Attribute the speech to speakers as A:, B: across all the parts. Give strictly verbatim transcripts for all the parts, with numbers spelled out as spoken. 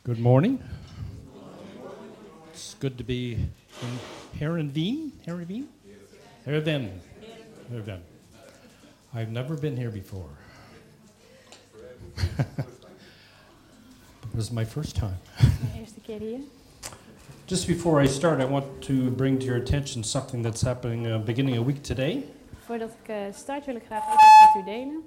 A: Good morning. It's good to be in Heerenveen. Heerenveen? Heerenveen. Heerenveen. I've never been here before. It was my first time.
B: Mijn eerste keer hier.
A: Just before I start, I want to bring to your attention something that's happening uh, beginning a week today.
B: Voordat ik uh, start wil ik graag even met u delen.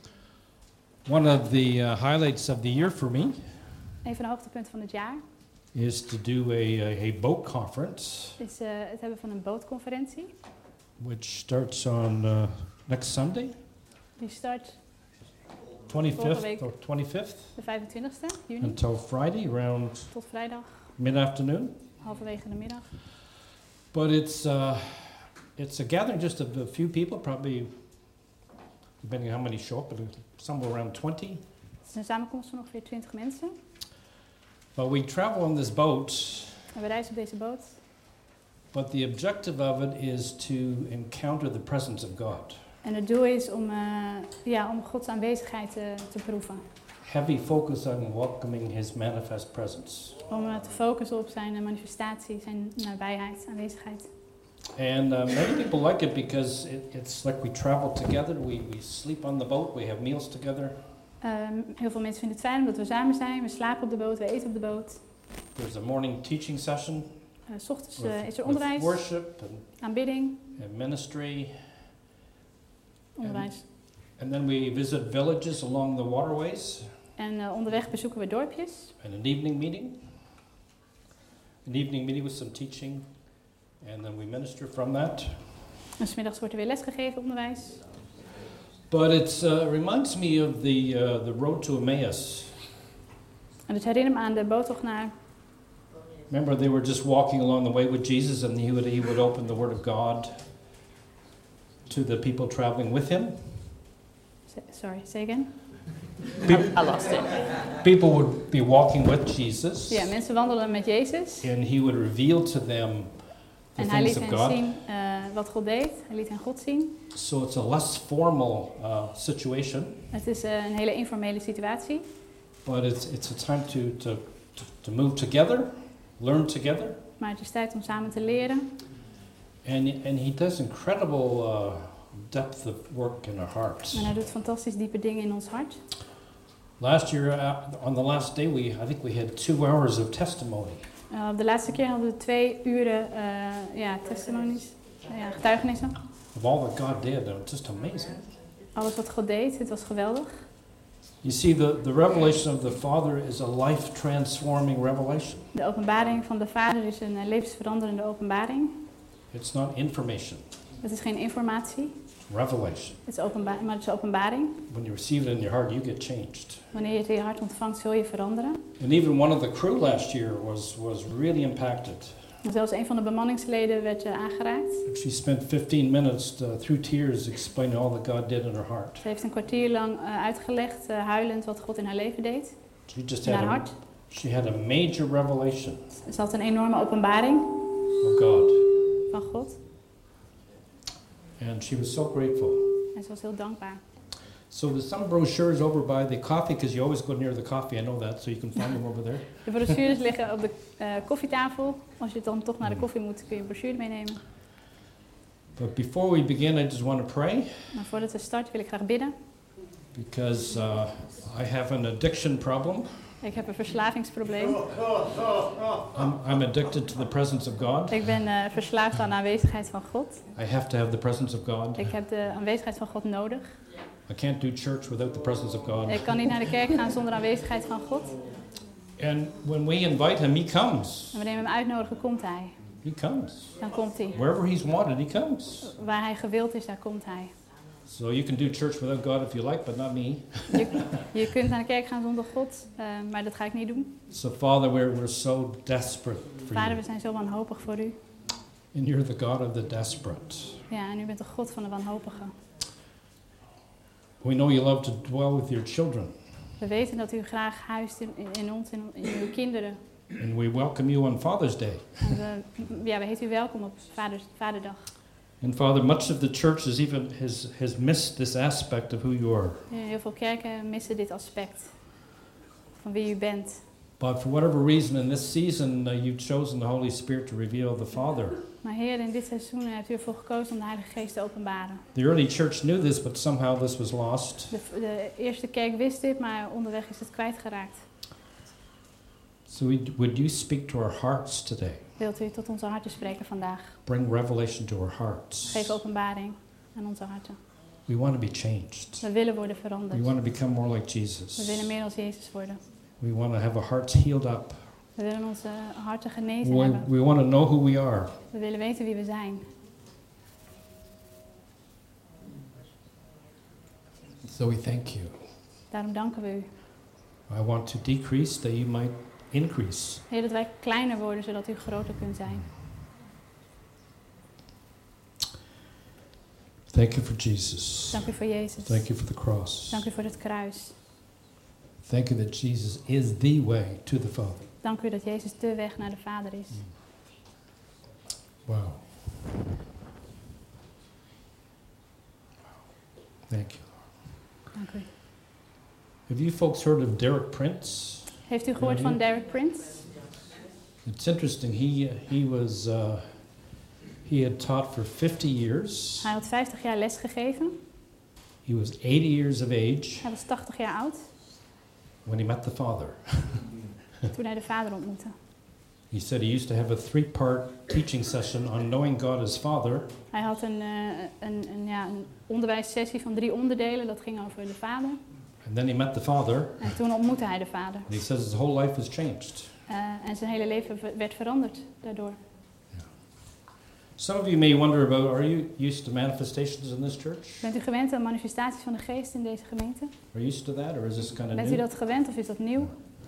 A: One of the uh, highlights of the year for me
B: Een van de hoogtepunten van het jaar
A: is to do a, a, a boat conference,
B: is uh, het hebben van een bootconferentie.
A: which starts on uh, next Sunday,
B: Die start
A: twenty-fifth
B: week.
A: or twenty-fifth,
B: de vijfentwintigste juni
A: until Friday around
B: tot vrijdag,
A: mid-afternoon.
B: halverwege de middag.
A: But it's uh, it's a gathering just of a few people, probably depending on how many show up, but somewhere around twenty.
B: Het is een samenkomst van ongeveer twintig mensen.
A: But we travel on this boat,
B: En we reizen op deze boot.
A: but the objective of it is to encounter the presence of God.
B: En het doel is om, uh, ja, om Gods aanwezigheid uh, te proeven.
A: Heavy focus on welcoming His manifest presence.
B: Om uh, te focussen op zijn uh, manifestatie, zijn nabijheid, aanwezigheid.
A: And uh, many people like it because it, it's like we travel together, we, we sleep on the boat, we have meals together.
B: Um, heel veel mensen vinden het fijn omdat we samen zijn. We slapen op de boot, we eten op de boot.
A: There's a morning teaching session.
B: Uh, 's ochtends
A: with,
B: uh, is er
A: with
B: onderwijs,
A: worship and,
B: aanbidding,
A: and ministry.
B: onderwijs.
A: And then we visit villages along the waterways.
B: En uh, onderweg bezoeken we dorpjes.
A: And an evening meeting. An evening meeting with some teaching. And then we minister from that.
B: En 's middags wordt er weer lesgegeven, onderwijs.
A: But it uh, reminds me of the, uh, the road to Emmaus.
B: En het herinnert me aan de boottocht naar...
A: Remember, they were just walking along the way with Jesus, and he would, he would open the Word of God to the people traveling with him.
B: Sorry, say again?
A: People,
B: I lost it.
A: people would be walking with Jesus,
B: Ja, mensen wandelen met Jezus.
A: and he would reveal to them the
B: En hij liet
A: things of
B: hen
A: God.
B: zien uh, wat God deed. Hij liet hen God zien.
A: So it's a less formal uh, situation,
B: Het is uh, een hele informele situatie.
A: but it's it's a time to, to, to, to move together, learn together.
B: Maar het is tijd om samen te leren.
A: And, and he does incredible uh, depth of work in our hearts.
B: En hij doet fantastisch diepe dingen in ons hart.
A: Last year, uh, on the last day, we I think we had two hours of testimony.
B: Uh, de laatste keer hadden we twee uren uh, ja, testimonies, uh, ja, getuigenissen.
A: Of all that God did, it was just amazing.
B: Alles wat God deed, het was geweldig.
A: You see, the, the revelation of the Father is a life-transforming revelation.
B: De openbaring van de Vader is een uh, levensveranderende openbaring.
A: It's not information,
B: Het is geen informatie,
A: it's revelation.
B: het is openba- maar het is openbaring.
A: When you receive it in your heart, you get changed.
B: Wanneer je het in je hart ontvangt, zul je veranderen.
A: And even one of the crew last year was, was really impacted.
B: En zelfs een van de bemanningsleden werd uh, aangeraakt.
A: She spent fifteen minutes uh, through tears explaining all that God did in her heart.
B: Ze heeft een kwartier lang uh, uitgelegd, uh, huilend, wat God in haar leven deed.
A: She just
B: In
A: had
B: haar
A: a,
B: hart.
A: she had a major revelation
B: Ze had een enorme openbaring
A: of God.
B: van God.
A: And she was so grateful.
B: En ze was heel dankbaar.
A: So there's some brochures over by the coffee, because you always go near the coffee, I know that, so you can find them over there.
B: De brochures liggen op de uh, koffietafel. Als je dan toch naar de koffie moet, kun je een brochure meenemen.
A: But before we begin, I just want to pray,
B: Maar voordat we starten wil ik graag bidden.
A: because uh, I have an addiction problem.
B: Ik heb een verslavingsprobleem.
A: I'm, I'm addicted to the presence of God.
B: Ik ben uh, verslaafd aan de aanwezigheid van God.
A: I have to have the presence of God.
B: Ik heb de aanwezigheid van God nodig.
A: I can't do church without the presence of God.
B: Ik kan niet naar de kerk gaan zonder aanwezigheid van God.
A: And when we invite him, he comes.
B: En wanneer we hem uitnodigen, komt hij.
A: He comes.
B: Dan komt hij.
A: Wherever he's wanted, he comes.
B: Waar hij gewild is, daar komt hij.
A: So you can do church without God if you like, but not me.
B: Je, je kunt naar de kerk gaan zonder God, uh, maar dat ga ik niet doen.
A: So Father, we're, we're so desperate for
B: Vader,
A: you.
B: we zijn zo wanhopig voor u.
A: And you're the God of the desperate.
B: Ja, en u bent de God van de wanhopigen.
A: We know you love to dwell with your children.
B: We weten dat u graag huist in, in, in ons, in, in uw kinderen.
A: And we welcome you on Father's Day.
B: En we, ja, we heten u welkom op vaders, Vaderdag.
A: And Father, much of the church has even has, has missed this aspect of who you are.
B: Ja, heel veel kerken missen dit aspect van wie u bent.
A: But for whatever reason in this season, uh, you've chosen the Holy Spirit to reveal the Father.
B: Maar Heer, in dit seizoen hebt u ervoor gekozen om de Heilige Geest te openbaren.
A: The early church knew this, but somehow this was lost.
B: De, de eerste kerk wist dit, maar onderweg is het kwijtgeraakt.
A: So we, would you speak to our hearts today?
B: Wilt u tot onze harten spreken vandaag?
A: Bring revelation to our hearts.
B: Geef openbaring aan onze harten.
A: We want to be changed.
B: We willen worden
A: We
B: veranderd.
A: want to become more like
B: We
A: Jesus.
B: willen meer als Jezus worden.
A: We want to have our hearts healed up.
B: We willen onze harten genezen
A: We,
B: hebben.
A: we want to know who we are.
B: We willen weten wie we zijn.
A: So we thank you.
B: Daarom danken we u.
A: I want to decrease that you might increase.
B: Heer, dat wij kleiner worden, zodat u groter kunt zijn.
A: Thank you for Jesus.
B: Dank u voor Jezus.
A: Thank you for the cross.
B: Dank u voor het kruis.
A: Thank you that Jesus is the way to the Father.
B: Dank u dat Jezus de weg naar de Vader is.
A: Wow. Thank you.
B: Dank u.
A: Have you folks heard of Derek Prince?
B: Heeft u gehoord van Derek Prince?
A: It's interesting. He he was uh, he had taught for fifty years.
B: Hij had vijftig jaar les gegeven.
A: He was eighty years of age
B: Hij was tachtig jaar oud
A: when he met the Father.
B: toen hij de Vader ontmoette.
A: He said he used to have a three-part teaching session on knowing God as Father.
B: Hij had een, uh, een, een, ja, een onderwijssessie van drie onderdelen. Dat ging over de Vader.
A: And then he met the Father.
B: En toen ontmoette hij de Vader.
A: And he says his whole life was changed.
B: Uh, en zijn hele leven werd veranderd daardoor.
A: Some of you may wonder about, are you used to manifestations in this church?
B: Bent u gewend aan manifestaties van de Geest in deze gemeente?
A: Are you used to that, or is this kind of
B: Bent u
A: new?
B: dat gewend of is dat nieuw?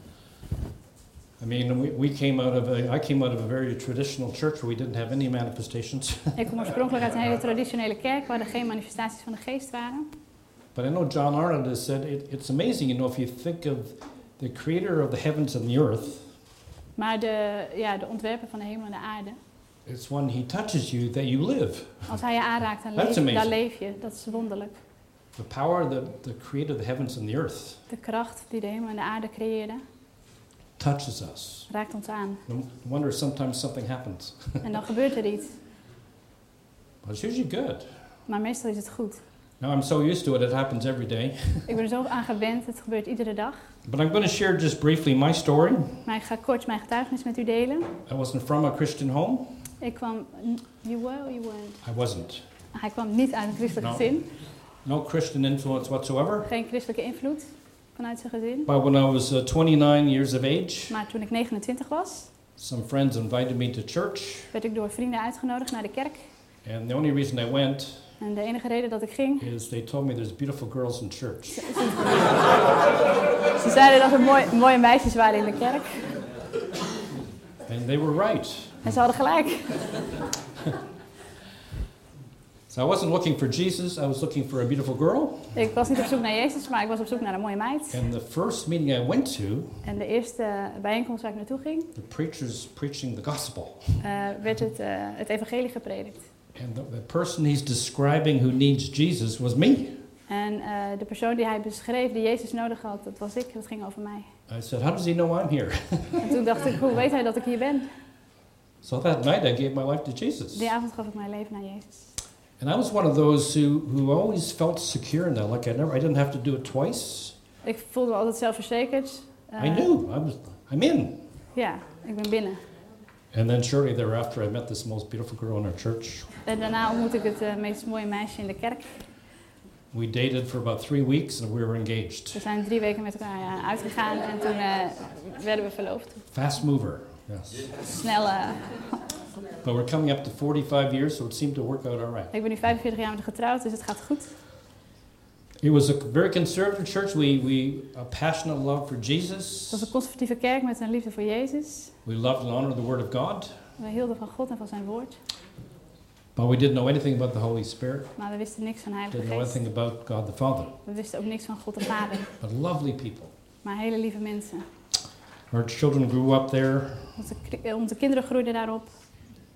A: I mean, we, we came out of a, I came out of a very traditional church where we didn't have any manifestations.
B: Ik kom oorspronkelijk uit een hele traditionele kerk waar er geen manifestaties van de Geest waren.
A: But I know John Arnold has said it, it's amazing, you know, if you think of the creator of the heavens and the earth,
B: Maar de, ja, de ontwerper van de hemel en de aarde,
A: it's when he touches you that you live.
B: als hij je aanraakt, dan
A: That's
B: leef, dan
A: amazing.
B: leef je. Dat is wonderlijk.
A: The power that the creator of the heavens and the earth
B: De kracht die de hemel en de aarde creëerde,
A: touches us.
B: raakt ons aan.
A: No wonder sometimes something happens.
B: En dan gebeurt er iets.
A: But it's usually good.
B: Maar meestal is het goed.
A: Now I'm so used to it, it happens every day.
B: Ik ben er zo aan gewend, het gebeurt iedere dag.
A: But I'm going to share just briefly my story.
B: Maar ik ga kort mijn getuigenis met u delen.
A: I wasn't from a Christian home.
B: Ik kwam... You were or you weren't?
A: I wasn't.
B: Hij kwam niet uit een christelijk
A: No.
B: gezin.
A: No Christian influence whatsoever.
B: Geen christelijke invloed vanuit zijn gezin.
A: But when I was uh, twenty-nine years of age,
B: Maar toen ik negenentwintig was,
A: some friends invited me to church.
B: werd ik door vrienden uitgenodigd naar de kerk.
A: And the only reason I went
B: En de enige reden dat ik ging,
A: is they told me there's beautiful girls in church.
B: ze zeiden dat er mooi, mooie meisjes waren in de kerk.
A: And they were right.
B: En ze hadden gelijk.
A: So I wasn't looking for Jesus, I was looking for a beautiful girl.
B: Ik was niet op zoek naar Jezus, maar ik was op zoek naar een mooie meid.
A: And the first meeting I went to,
B: En de eerste bijeenkomst waar ik naartoe ging,
A: the preacher's preaching the gospel.
B: uh, werd het, uh, het evangelie gepredikt.
A: And the, the person he's describing who needs Jesus was me.
B: En uh, de persoon die hij beschreef, die Jezus nodig had, dat was ik. Dat ging over mij.
A: I said, how does he know I'm here?
B: En toen dacht ik, hoe weet hij dat ik hier ben?
A: So that night I gave my life to Jesus.
B: Die avond gaf ik mijn leven naar Jezus.
A: And I was one of those who, who always felt secure in that. Like I never, I didn't have to do it twice.
B: Ik voelde me altijd zelfverzekerd. Uh,
A: I knew, I was, I'm in.
B: Ja, ik ben binnen.
A: And then shortly thereafter I met this most beautiful girl in our church.
B: En daarna ontmoette ik het uh, meest mooie meisje in de kerk.
A: We dated for about three weeks and we were engaged.
B: We zijn drie weken met elkaar uh, uitgegaan en toen uh, werden we verloofd.
A: Fast mover, yes.
B: Snel. Uh,
A: But we're coming up to forty-five years, so it seemed to work out all right.
B: ik ben nu vijfenveertig jaar met haar getrouwd, dus het gaat goed.
A: It was a very conservative church. We, we a passionate love for Jesus.
B: Het was een conservatieve kerk met een liefde voor Jezus.
A: We loved and honored the Word of God.
B: We hielden van God en van zijn woord.
A: But we didn't know anything about the Holy Spirit.
B: Maar we wisten niks van Heilige
A: Didn't know
B: Geest.
A: anything about God the Father.
B: We wisten ook niks van God de Vader.
A: But lovely people.
B: Maar hele lieve mensen.
A: Our children grew up there.
B: Onze, ki- onze kinderen groeiden daarop.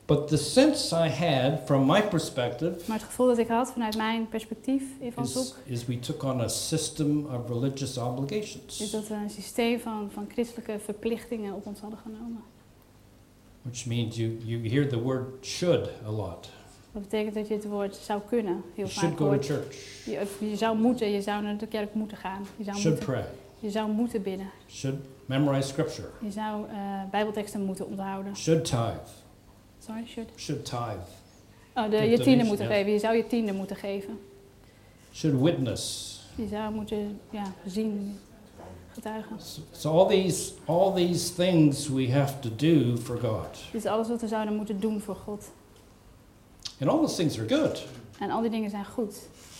A: But the sense I had from my perspective
B: Maar het gevoel dat ik had vanuit mijn perspectief van
A: is,
B: zoek,
A: is we took on a system of religious
B: is
A: obligations,
B: dat we een systeem van, van christelijke verplichtingen op ons hadden genomen.
A: which means you, you hear the word should a lot.
B: Dat betekent dat je het woord zou kunnen heel
A: You should
B: vaak
A: go to
B: hoort.
A: church,
B: Je, je zou moeten, je zou naar de kerk moeten gaan. Je zou,
A: should
B: moeten,
A: pray,
B: je zou moeten bidden.
A: should memorize scripture,
B: Je zou uh, bijbelteksten moeten onthouden.
A: should tithe,
B: Sorry, should.
A: should tithe,
B: Oh, de,
A: De
B: je tiende
A: donation,
B: moeten
A: ja.
B: geven. Je zou je tiende moeten geven.
A: should witness.
B: Je zou moeten ja, zien, getuigen.
A: So, so all these all these things we have to do for God.
B: Dit is alles wat we zouden moeten doen voor God.
A: And all those things are good.
B: En al die dingen zijn goed.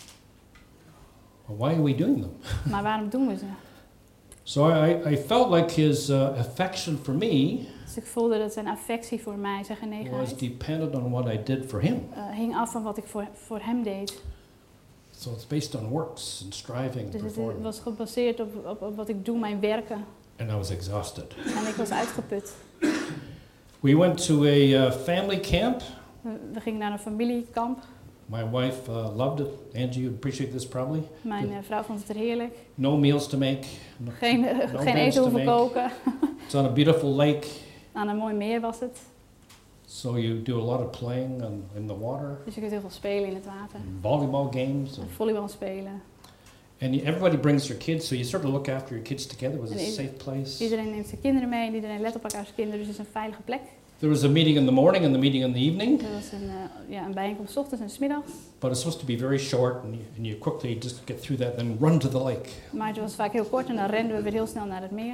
A: But why are we doing them?
B: Maar waarom doen we ze?
A: So I, I felt like his uh, affection for me
B: Dus ik voelde dat zijn affectie voor mij, zijn
A: was
B: genegenheid,
A: dependent on what I did for him.
B: uh, hing af van wat ik voor, voor hem deed.
A: So it's based on works and striving,
B: Dus het
A: performing.
B: was gebaseerd op, op, op wat ik doe, mijn werken.
A: And I was exhausted.
B: En ik was uitgeput.
A: We went to a uh, family camp.
B: We, we gingen naar een familiekamp.
A: My wife uh, loved it. Angie, you appreciate this probably.
B: Mijn uh, vrouw vond het er heerlijk.
A: No meals to make. No-
B: Geen, uh,
A: No
B: geen
A: beds
B: eten
A: to
B: hoeven
A: make.
B: koken.
A: It's on a beautiful lake.
B: Aan een mooi meer was het.
A: So you do a lot of playing on, in the water.
B: Dus je kunt heel veel spelen in het water.
A: Volleyball games.
B: En
A: And,
B: volleybal spelen.
A: and you- everybody brings their kids, so you sort of look after your kids together. It was a
B: And it-
A: safe place.
B: Iedereen neemt zijn kinderen mee en iedereen let op elkaars kinderen. Dus het is een veilige plek.
A: There was a meeting in the morning and the meeting in the evening,
B: Er was een, uh, ja, een bijeenkomst 's ochtends en 's middags.
A: but it's supposed to be very short, and you, and you quickly just get through that, then run to the lake.
B: Maar het was vaak heel kort en dan renden we weer heel snel naar het meer.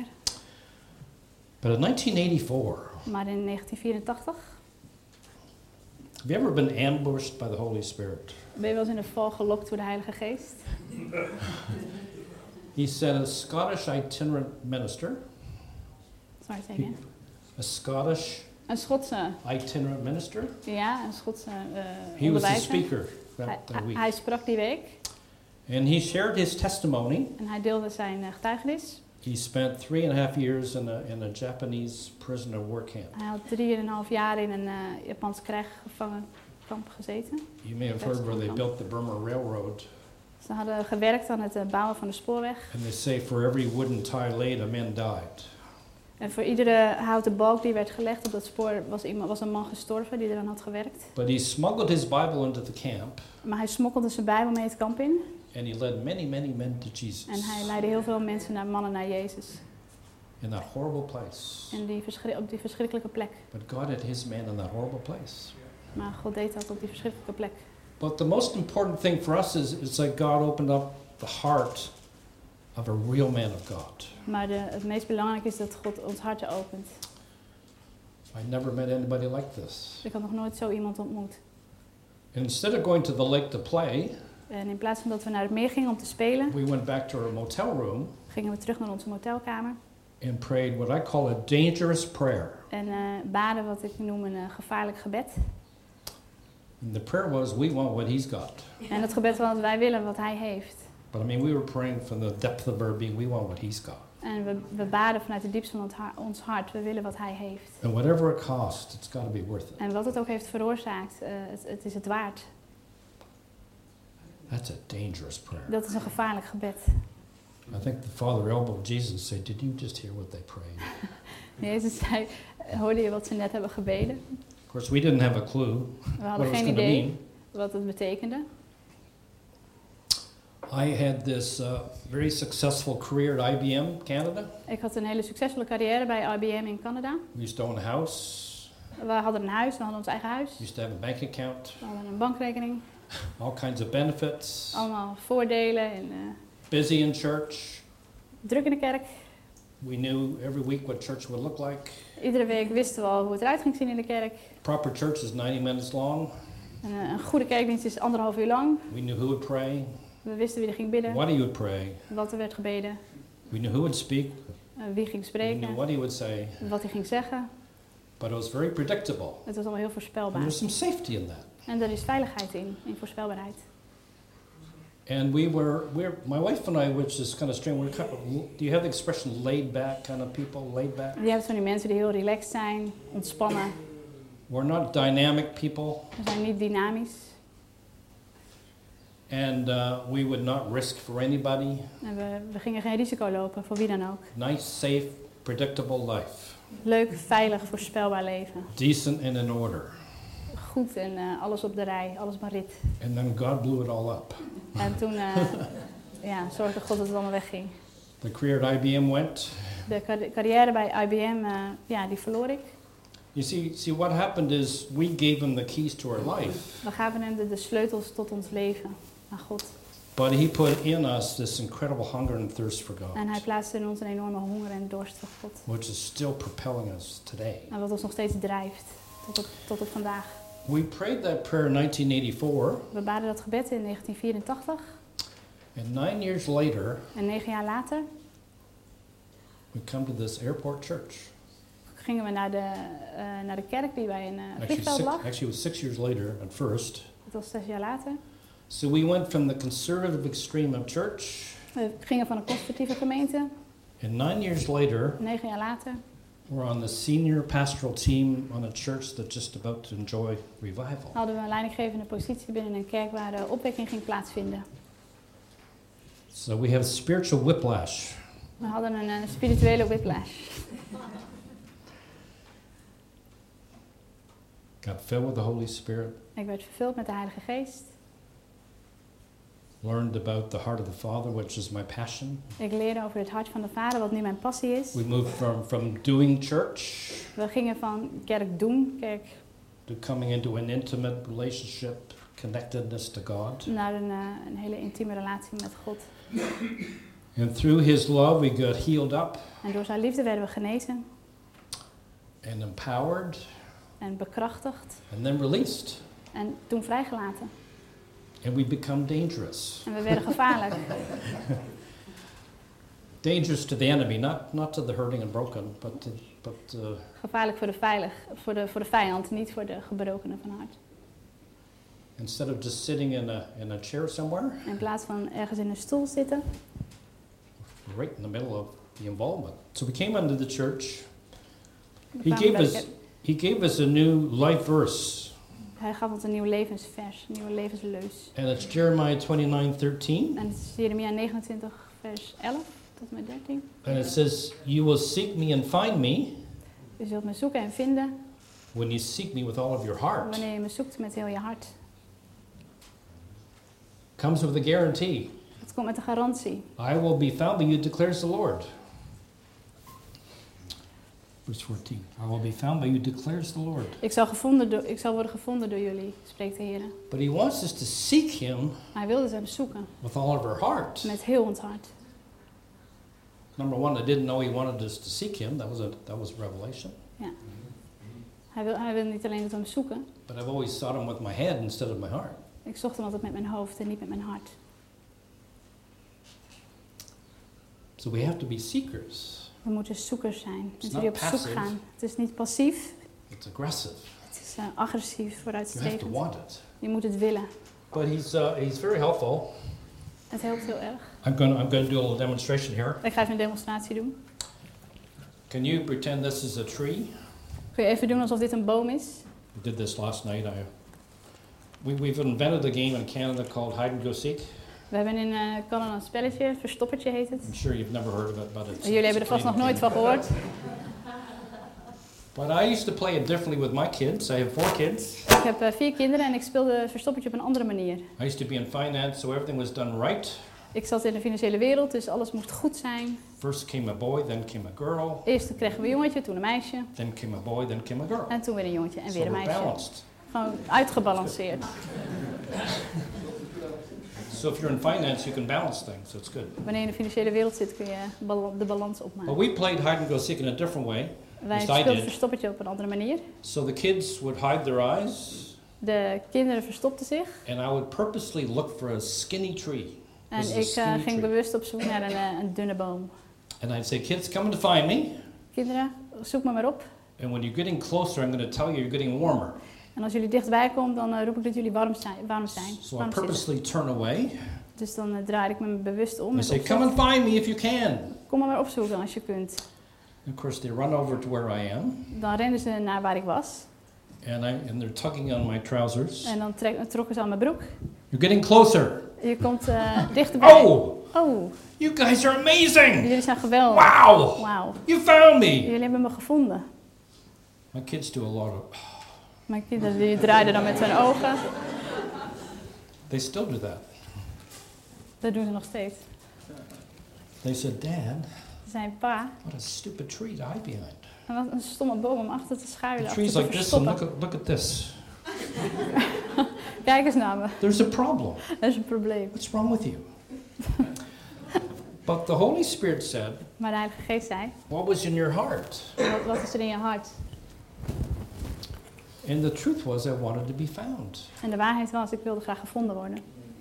A: But in nineteen eighty-four,
B: Maar in negentien vierentachtig
A: have you ever been ambushed by the Holy Spirit?
B: ben je wel eens in de val gelokt door de Heilige Geest.
A: He said a Scottish itinerant minister,
B: Sorry, say again.
A: a Scottish
B: Een Schotse,
A: itinerant minister,
B: ja, een Schotse uh,
A: he was the
B: onderwijzer.
A: speaker
B: Hij,
A: that, that
B: hij-
A: week.
B: hij sprak die week
A: And he shared his testimony.
B: en hij deelde zijn uh, getuigenis.
A: He spent three and a half years in a, in a Japanese prisoner war camp.
B: Hij had drieënhalf jaar in een uh, Japans krijgsgevangenkamp gezeten.
A: You may have heard where they built the Burma Railroad.
B: Ze hadden gewerkt aan het uh, bouwen van de spoorweg.
A: And they say for every wooden tie laid, a man died.
B: En voor iedere houten balk die werd gelegd op dat spoor was, iemand, was een man gestorven die eraan had gewerkt.
A: But he smuggled his Bible into the camp,
B: Maar hij smokkelde zijn Bijbel mee het kamp in.
A: and he led many, many men to Jesus.
B: En hij leidde heel veel mensen naar mannen naar Jezus.
A: In that horrible place.
B: En die verschri- op die verschrikkelijke plek.
A: But God had his man in that horrible place.
B: Maar God deed dat op die verschrikkelijke plek.
A: But the most important thing for us is, is that God opened up the heart of a real man of God.
B: Maar de, het meest belangrijke is dat God ons harten opent.
A: I never met anybody like this.
B: Ik had nog nooit zo iemand ontmoet.
A: And instead of going to the lake to play,
B: En in plaats van dat we naar het meer gingen om te spelen,
A: we went back to our motel room
B: gingen we terug naar onze motelkamer.
A: and prayed what I call a dangerous prayer.
B: En uh, baden wat ik noem een uh, gevaarlijk gebed.
A: And the prayer was, we want what he's got.
B: En het gebed was, wij willen wat hij heeft.
A: But I mean, we were praying from the depth of our being, we want what he's got.
B: En we, we baden vanuit de diepste van ons har- ons hart. We willen wat hij heeft.
A: And whatever it costs, it's got to be worth it.
B: En wat het ook heeft veroorzaakt, uh, het, het is het waard.
A: That's a dangerous prayer.
B: Dat is een gevaarlijk gebed.
A: I think the Father elbowed Jesus said, did you just hear what they prayed?
B: Jezus zei, hoorde je wat ze net hebben gebeden?
A: Of course, we didn't have a clue
B: We
A: what
B: hadden
A: it was
B: geen
A: going to
B: idee
A: mean.
B: wat het betekende.
A: I had this uh, very successful career at I B M Canada.
B: Ik had een hele succesvolle carrière bij I B M in Canada.
A: We used to own a house.
B: We hadden een huis, we hadden ons eigen huis.
A: We used to have a bank account.
B: We hadden een bankrekening.
A: All kinds of benefits.
B: Allemaal voordelen en uh,
A: Busy in church.
B: druk in de kerk.
A: We knew every week what church would look like.
B: Iedere week wisten we al hoe het eruit ging zien in de kerk.
A: Proper church is ninety minutes long.
B: En, uh, een goede kerkdienst is anderhalf uur lang.
A: We knew who would pray,
B: We wisten wie er ging bidden,
A: what he would pray.
B: wat er werd gebeden,
A: We knew who would speak.
B: uh, wie ging
A: We
B: spreken,
A: knew what he would say.
B: wat hij ging zeggen.
A: But it was very predictable.
B: Het was allemaal heel
A: And
B: voorspelbaar.
A: there was some safety in that.
B: En er is veiligheid in, in voorspelbaarheid.
A: And we were, we're, my wife and I, which is kind of strange, we're kind of, do you have the expression laid back kind of people, laid back?
B: Je hebt van die mensen die heel relaxed zijn, ontspannen.
A: We're not dynamic people.
B: We zijn niet dynamisch.
A: And uh, we would not risk for anybody.
B: En we, we gingen geen risico lopen, voor wie dan ook.
A: Nice, safe, predictable life.
B: Leuk, veilig, voorspelbaar leven.
A: Decent and in order.
B: Goed en uh, alles op de rij, alles maar rit.
A: And then God blew it all up.
B: En toen uh, ja, zorgde God dat het allemaal wegging.
A: The career at I B M went.
B: De car- carrière bij I B M, uh, ja, die verloor ik.
A: You see, see what happened is we gave him the keys to our life.
B: We gaven hem de, de sleutels tot ons leven, aan God.
A: But he put in us this incredible hunger and thirst for
B: En hij
A: God,
B: plaatste in ons een enorme honger en dorst voor God.
A: which is still propelling us today.
B: En wat ons nog steeds drijft, tot op, tot op vandaag.
A: We prayed that prayer in nineteen eighty-four,
B: We baden dat gebed in negentien vierentachtig.
A: and nine years later,
B: En negen jaar later
A: we come to this airport church.
B: gingen we naar de, uh, naar de kerk die bij een uh,
A: Actually,
B: vliegveld
A: six,
B: lag.
A: actually, it was six years later at first.
B: Dat was zes jaar later.
A: So we went from the conservative extreme of church,
B: We gingen van een conservatieve gemeente.
A: and nine years later,
B: Negen jaar later
A: we're on the senior pastoral team on a church that's just about to enjoy revival.
B: hadden we een leidinggevende positie binnen een kerk waar de opwekking ging plaatsvinden.
A: So we have spiritual whiplash.
B: We hadden een uh, spirituele whiplash.
A: Got filled with the Holy Spirit.
B: Ik werd vervuld met de Heilige Geest.
A: Learned about the heart of the Father, which is my passion.
B: Ik leerde over het hart van de Vader, wat nu mijn passie is.
A: We moved from, from doing church
B: We gingen van kerk doen, kerk,
A: to coming into an intimate relationship, connectedness to God.
B: naar een, uh, een hele intieme relatie met God.
A: And through His love, we got healed up
B: En door zijn liefde werden we genezen
A: and empowered
B: en bekrachtigd
A: and then released.
B: en toen vrijgelaten.
A: And we become dangerous.
B: En we werden gevaarlijk.
A: Dangerous to the enemy, not, not to the hurting and broken, but, to, but uh,
B: Gevaarlijk voor de, veilig, voor, de, voor de vijand, niet voor de gebrokenen van hart.
A: instead of just sitting in a, in a chair somewhere,
B: In plaats van ergens in een stoel zitten,
A: right in the middle of the involvement. So we came into the church.
B: we
A: He
B: kwamen
A: gave
B: bij de
A: us,
B: kerk.
A: he gave us a new life verse.
B: Hij gaf ons een nieuw levensvers, een nieuwe levensleus.
A: And it's Jeremiah twenty-nine thirteen.
B: En het is Jeremia negenentwintig vers elf tot en met dertien.
A: And it says, you will seek me and find me
B: U zult me zoeken en vinden
A: when you seek me with all of your heart.
B: wanneer je me zoekt met heel je hart.
A: Comes with a guarantee.
B: Het komt met een garantie.
A: I will be found by you, declares the Lord. Verse fourteen. I will be found by you, declares the Lord.
B: Ik zal, gevonden door, ik zal worden gevonden door jullie, spreekt de Heer.
A: But he wants us to seek him
B: Hij wilde ze hem zoeken
A: with all of our heart.
B: met heel ons hart.
A: Number one, I didn't know he wanted us to seek him. That was a that was a revelation.
B: Ja. Hij wil, hij wil niet alleen dat we hem zoeken.
A: But I've always sought him with my head instead of my heart.
B: Ik zocht hem altijd met mijn hoofd en niet met mijn hart.
A: So we have to be seekers.
B: We moeten zoekers zijn.
A: It's
B: Mensen die
A: not
B: op zoek
A: passive.
B: gaan. Het is niet passief.
A: It's aggressive.
B: Het is uh, agressief,
A: You have to
B: vooruitstrevend.
A: want it.
B: Je moet het willen.
A: But he's uh, he's very helpful.
B: Het helpt heel erg.
A: I'm going I'm going to do a little demonstration here.
B: Ik ga even een demonstratie doen.
A: Can you pretend this is a tree?
B: Kun je even doen alsof dit een boom is?
A: We did this last night. I, we, we've invented a game in Canada called Hide and Go Seek.
B: We hebben in uh, Canada een spelletje, Verstoppertje heet het.
A: I'm sure you've never heard of it, but it's...
B: Jullie hebben er
A: it's
B: vast
A: a
B: nog nooit van gehoord.
A: But I used to play it differently with my kids. I have four kids.
B: Ik heb uh, vier kinderen en ik speelde Verstoppertje op een andere manier.
A: I used to be in finance, so everything was done right.
B: Ik zat in de financiële wereld, dus alles moest goed zijn.
A: First came a boy, then came a girl,
B: Eerst kregen we een jongetje, toen een meisje.
A: then came a boy, then came a girl.
B: En toen weer een jongetje en
A: So
B: weer een
A: we're
B: meisje.
A: balanced.
B: Gewoon uitgebalanceerd.
A: So if you're in finance, you can balance things, so it's good.
B: Wanneer je in de financiële wereld zit, kun je bal- de balans
A: But
B: opmaken.
A: we played hide and go seek in a different way.
B: Wij
A: Yes, I
B: speelden
A: did.
B: Verstoppertje op een andere manier.
A: So the kids would hide their eyes,
B: De kinderen verstopten zich.
A: and I would purposely look for a skinny tree.
B: En
A: This is a
B: ik uh,
A: skinny
B: ging
A: tree.
B: bewust op zoek naar een, uh, een dunne boom.
A: And I'd say, kids, come to find me.
B: Kinderen, zoek me maar op.
A: And when you're getting closer, I'm going to tell you you're getting warmer.
B: En als jullie dichtbij komen, dan uh, roep ik dat jullie warm zijn. Warm zijn
A: So I
B: warm zitten.
A: purposely turn away.
B: Dus dan uh, draai ik me bewust om.
A: I
B: met
A: say,
B: opzet.
A: come and find me if you can.
B: Kom maar, maar opzoeken als je kunt.
A: And of course, they run over to where I am.
B: Dan rennen ze naar waar ik was.
A: And, I, and they're tugging on my trousers.
B: En dan trek, trokken ze aan mijn broek.
A: You're getting closer.
B: Je komt uh, dichterbij.
A: Oh!
B: Oh,
A: You guys are amazing!
B: jullie zijn geweldig.
A: Wow!
B: Wauw.
A: You found me!
B: Jullie hebben me gevonden.
A: My kids do a lot of...
B: Mijn kinderen die draaiden dan met hun ogen.
A: They still do that.
B: Dat doen ze nog steeds.
A: They said, Dad,
B: Ze zei, pa,
A: what a stupid tree to hide behind.
B: en wat een stomme boom om achter te schuilen.
A: The
B: Achter
A: tree's
B: te
A: like this, and
B: verstoppen.
A: look at, look at this.
B: Kijk eens naar me.
A: There's a problem.
B: Dat is een probleem.
A: What's wrong with you? But the Holy Spirit said,
B: Maar de Heilige Geest zei,
A: what was in your heart?
B: wat, wat is er in je hart?
A: And the truth was, I wanted to be found.
B: En de waarheid was, ik wilde graag gevonden worden.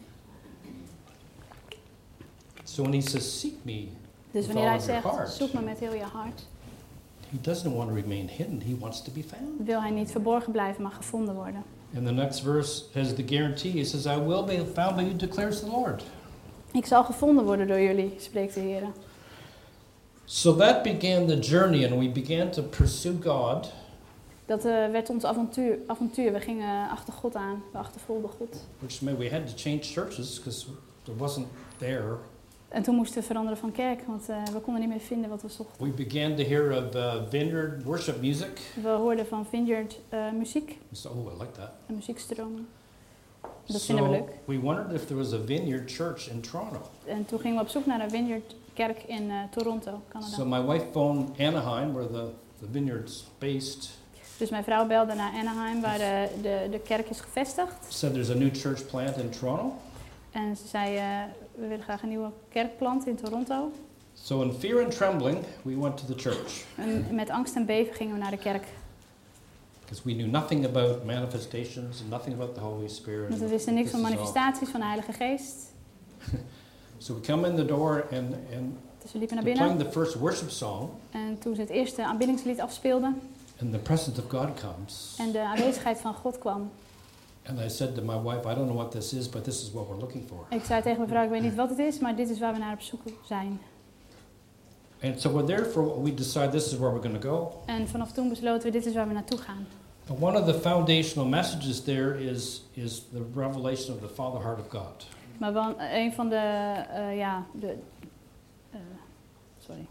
A: So when he says, seek me,
B: Dus
A: with
B: wanneer hij
A: all of your
B: zegt,
A: heart,
B: zoek me met heel je hart,
A: he doesn't want to remain hidden. He wants to be found.
B: wil hij niet verborgen blijven, maar gevonden worden.
A: And the next verse has the guarantee. He says, I will be found by you, declares the Lord.
B: Ik zal gevonden worden door jullie, spreekt de Heer.
A: So that began the journey, and we began to pursue God.
B: Dat uh, werd ons avontuur, avontuur. We gingen achter God aan. We achtervolgden God.
A: Which meant we had to change churches because it wasn't there.
B: En toen moesten we veranderen van kerk, want uh, we konden niet meer vinden wat we zochten.
A: We began to hear of uh, vineyard worship music.
B: We hoorden van Vineyard uh, muziek,
A: We said, oh, I like that.
B: een muziekstroom. Dat vinden we
A: So
B: leuk.
A: we wondered if there was a vineyard church in Toronto.
B: En toen gingen we op zoek naar een Vineyard kerk in uh, Toronto, Canada.
A: So my wife phoned Anaheim, where the, the vineyard's based.
B: Dus mijn vrouw belde naar Anaheim, waar de, de, de kerk is gevestigd.
A: Said there's a new church plant in Toronto.
B: En ze zei, uh, we willen graag een nieuwe kerk planten in Toronto.
A: So in fear and trembling, we went to the church.
B: En met angst en beven gingen we naar de kerk.
A: Because we knew nothing about manifestations and nothing about the Holy Spirit.
B: Want we wisten niks
A: This
B: van
A: is all-
B: manifestaties van de Heilige Geest.
A: So we come in the door and, and
B: Dus we liepen naar
A: they're
B: binnen.
A: playing the first worship song,
B: En toen ze het eerste aanbiddingslied afspeelden
A: and the presence of God comes.
B: en de aanwezigheid van God kwam.
A: And I said to my wife, I don't know what this is, but this is what we're looking for.
B: Ik zei tegen mijn vrouw, ik weet niet wat het is, maar dit is waar we naar op zoek zijn.
A: And so we're there for, we decide this is where we're going to go.
B: En vanaf toen besloten we, dit is waar we naartoe gaan.
A: But one of the foundational messages there is, is the revelation of the Father heart of God.
B: Maar wel, een van de, uh, ja, de, uh, sorry.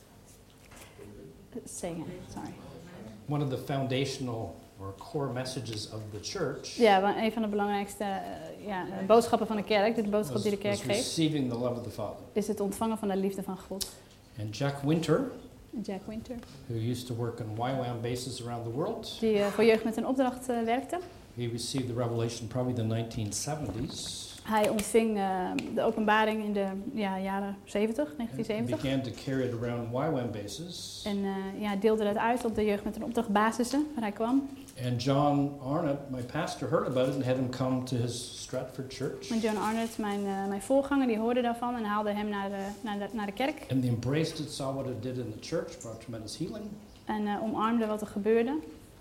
B: Say again, sorry.
A: One of the foundational or core messages of the church
B: Ja, wel een van de belangrijkste uh, ja, uh, boodschappen van de kerk, de boodschap
A: was,
B: die de kerk
A: was
B: geeft,
A: receiving the love of the Father.
B: is het ontvangen van de liefde van God.
A: And Jack Winter,
B: Jack Winter,
A: who used to work on Y WAM bases around the world,
B: die uh, voor Jeugd met een Opdracht uh, werkte.
A: he received the revelation probably in the nineteen seventies.
B: Hij ontving uh, de openbaring in de ja, jaren zeventig,
A: And
B: negentien zeventig.
A: began to carry it around Y WAM bases.
B: En uh, ja, deelde dat uit op de Jeugd met een Opdracht basissen waar hij kwam.
A: And John Arnott, my pastor, heard about it and had him come to his Stratford church.
B: En John Arnott, mijn, uh, mijn voorganger, die hoorde daarvan en haalde hem naar de, naar de, naar de kerk.
A: And they embraced it, saw what it did in the church, brought tremendous healing.
B: En uh, omarmde wat er gebeurde.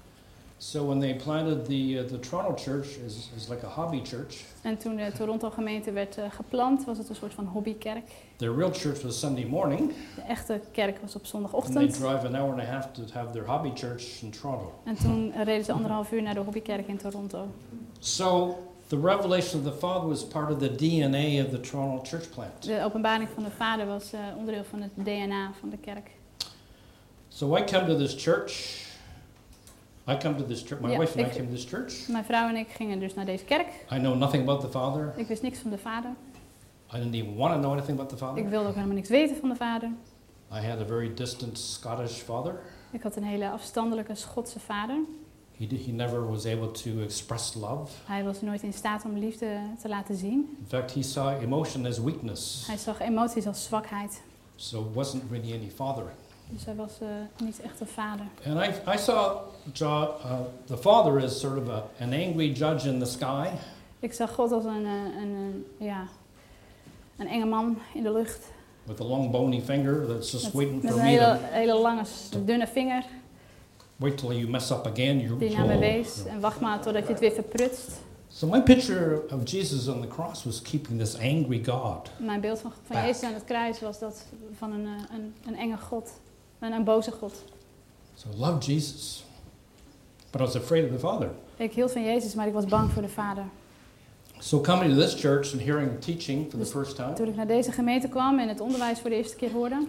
A: So when they planted the uh, the Toronto church is is like a hobby church.
B: En toen de Toronto gemeente werd uh, geplant, was het een soort van hobbykerk.
A: Their real church was Sunday morning,
B: De echte kerk was op
A: and they
B: zondagochtend.
A: drive an hour and a half to have their hobby church in Toronto.
B: En toen uh, reden ze anderhalf uur naar de hobbykerk in Toronto.
A: So the revelation of the Father was part of the D N A of the Toronto church plant.
B: De openbaring van de Vader was uh, onderdeel van het D N A van de kerk.
A: So I come to this church. I come to this church. My
B: Ja,
A: wife and I
B: ik-
A: came to this church.
B: Mijn vrouw en ik gingen dus naar deze kerk.
A: I know nothing about the Father.
B: Ik wist niks van de Vader.
A: I didn't even want to know anything about the Father.
B: Ik wilde ook helemaal niks weten van de Vader.
A: I had a very distant Scottish father.
B: Ik had een hele afstandelijke Schotse vader.
A: He, did, he never was able to express love.
B: Hij was nooit in staat om liefde te laten zien.
A: In fact, he saw emotion as weakness.
B: Hij zag emoties als zwakheid.
A: So it wasn't really any fathering.
B: Dus hij was uh, niet echt een vader.
A: And I, I saw Jo- uh, the Father as sort of a, an angry judge in the sky.
B: Ik zag God als een, uh, een, een, ja, een enge man in de lucht.
A: With a long bony finger that's just
B: Met,
A: waiting
B: met
A: for
B: een
A: me
B: hele,
A: to
B: hele lange, s- dunne vinger
A: wait till you mess up again. You
B: die naar me wees. En wacht maar totdat je het weer verprutst.
A: So my picture of Jesus on the cross was keeping this angry God.
B: Mijn beeld van, van
A: Back.
B: Jezus aan het kruis was dat van een, uh, een, een enge God. Een, een boze God.
A: So I love Jesus. but I was afraid of the Father.
B: Ik hield van Jezus, maar ik was bang voor de Vader.
A: So coming to this church and hearing teaching for the
B: Dus
A: first time,
B: Toen ik naar deze gemeente kwam en het onderwijs voor de eerste keer hoorde,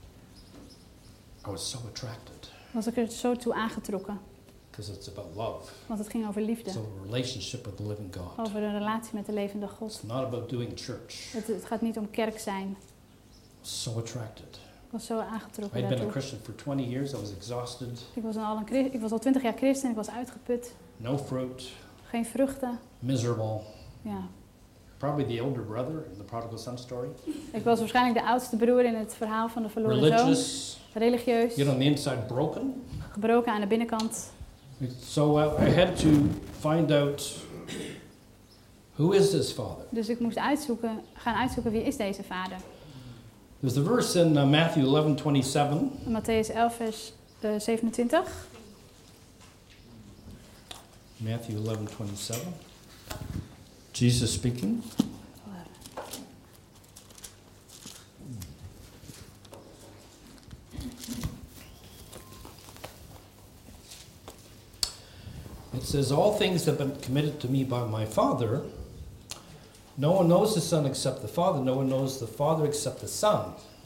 A: I was so attracted
B: was ik er zo toe aangetrokken.
A: because it's about love.
B: Want het ging over liefde.
A: It's a relationship with the living God.
B: Over een relatie met de levende God.
A: It's not about doing church.
B: Het, het gaat niet om kerk zijn.
A: I was so attracted.
B: Ik was zo aangetrokken
A: I'd been a
B: daartoe.
A: Christian for twenty years. I was exhausted.
B: Ik was al, een, chri- ik was al twintig jaar christen en ik was uitgeput.
A: No fruit.
B: Geen vruchten.
A: Miserable.
B: Ja.
A: Probably the elder brother in the prodigal son story.
B: Ik was waarschijnlijk de oudste broer in het verhaal van de verloren zoon.
A: Religious.
B: Religieus.
A: You know, on the inside broken.
B: Gebroken aan de binnenkant.
A: So uh, I had to find out who is this father.
B: Dus ik moest uitzoeken, gaan uitzoeken wie is deze vader.
A: There's a verse in uh, Matthew eleven twenty-seven.
B: In Matthäus elf vers uh, zevenentwintig.
A: Matthew eleven twenty-seven. Jesus speaking. It says, all things have been committed to me by my Father. No one knows the Son except the Father. No one knows the Father except the Son.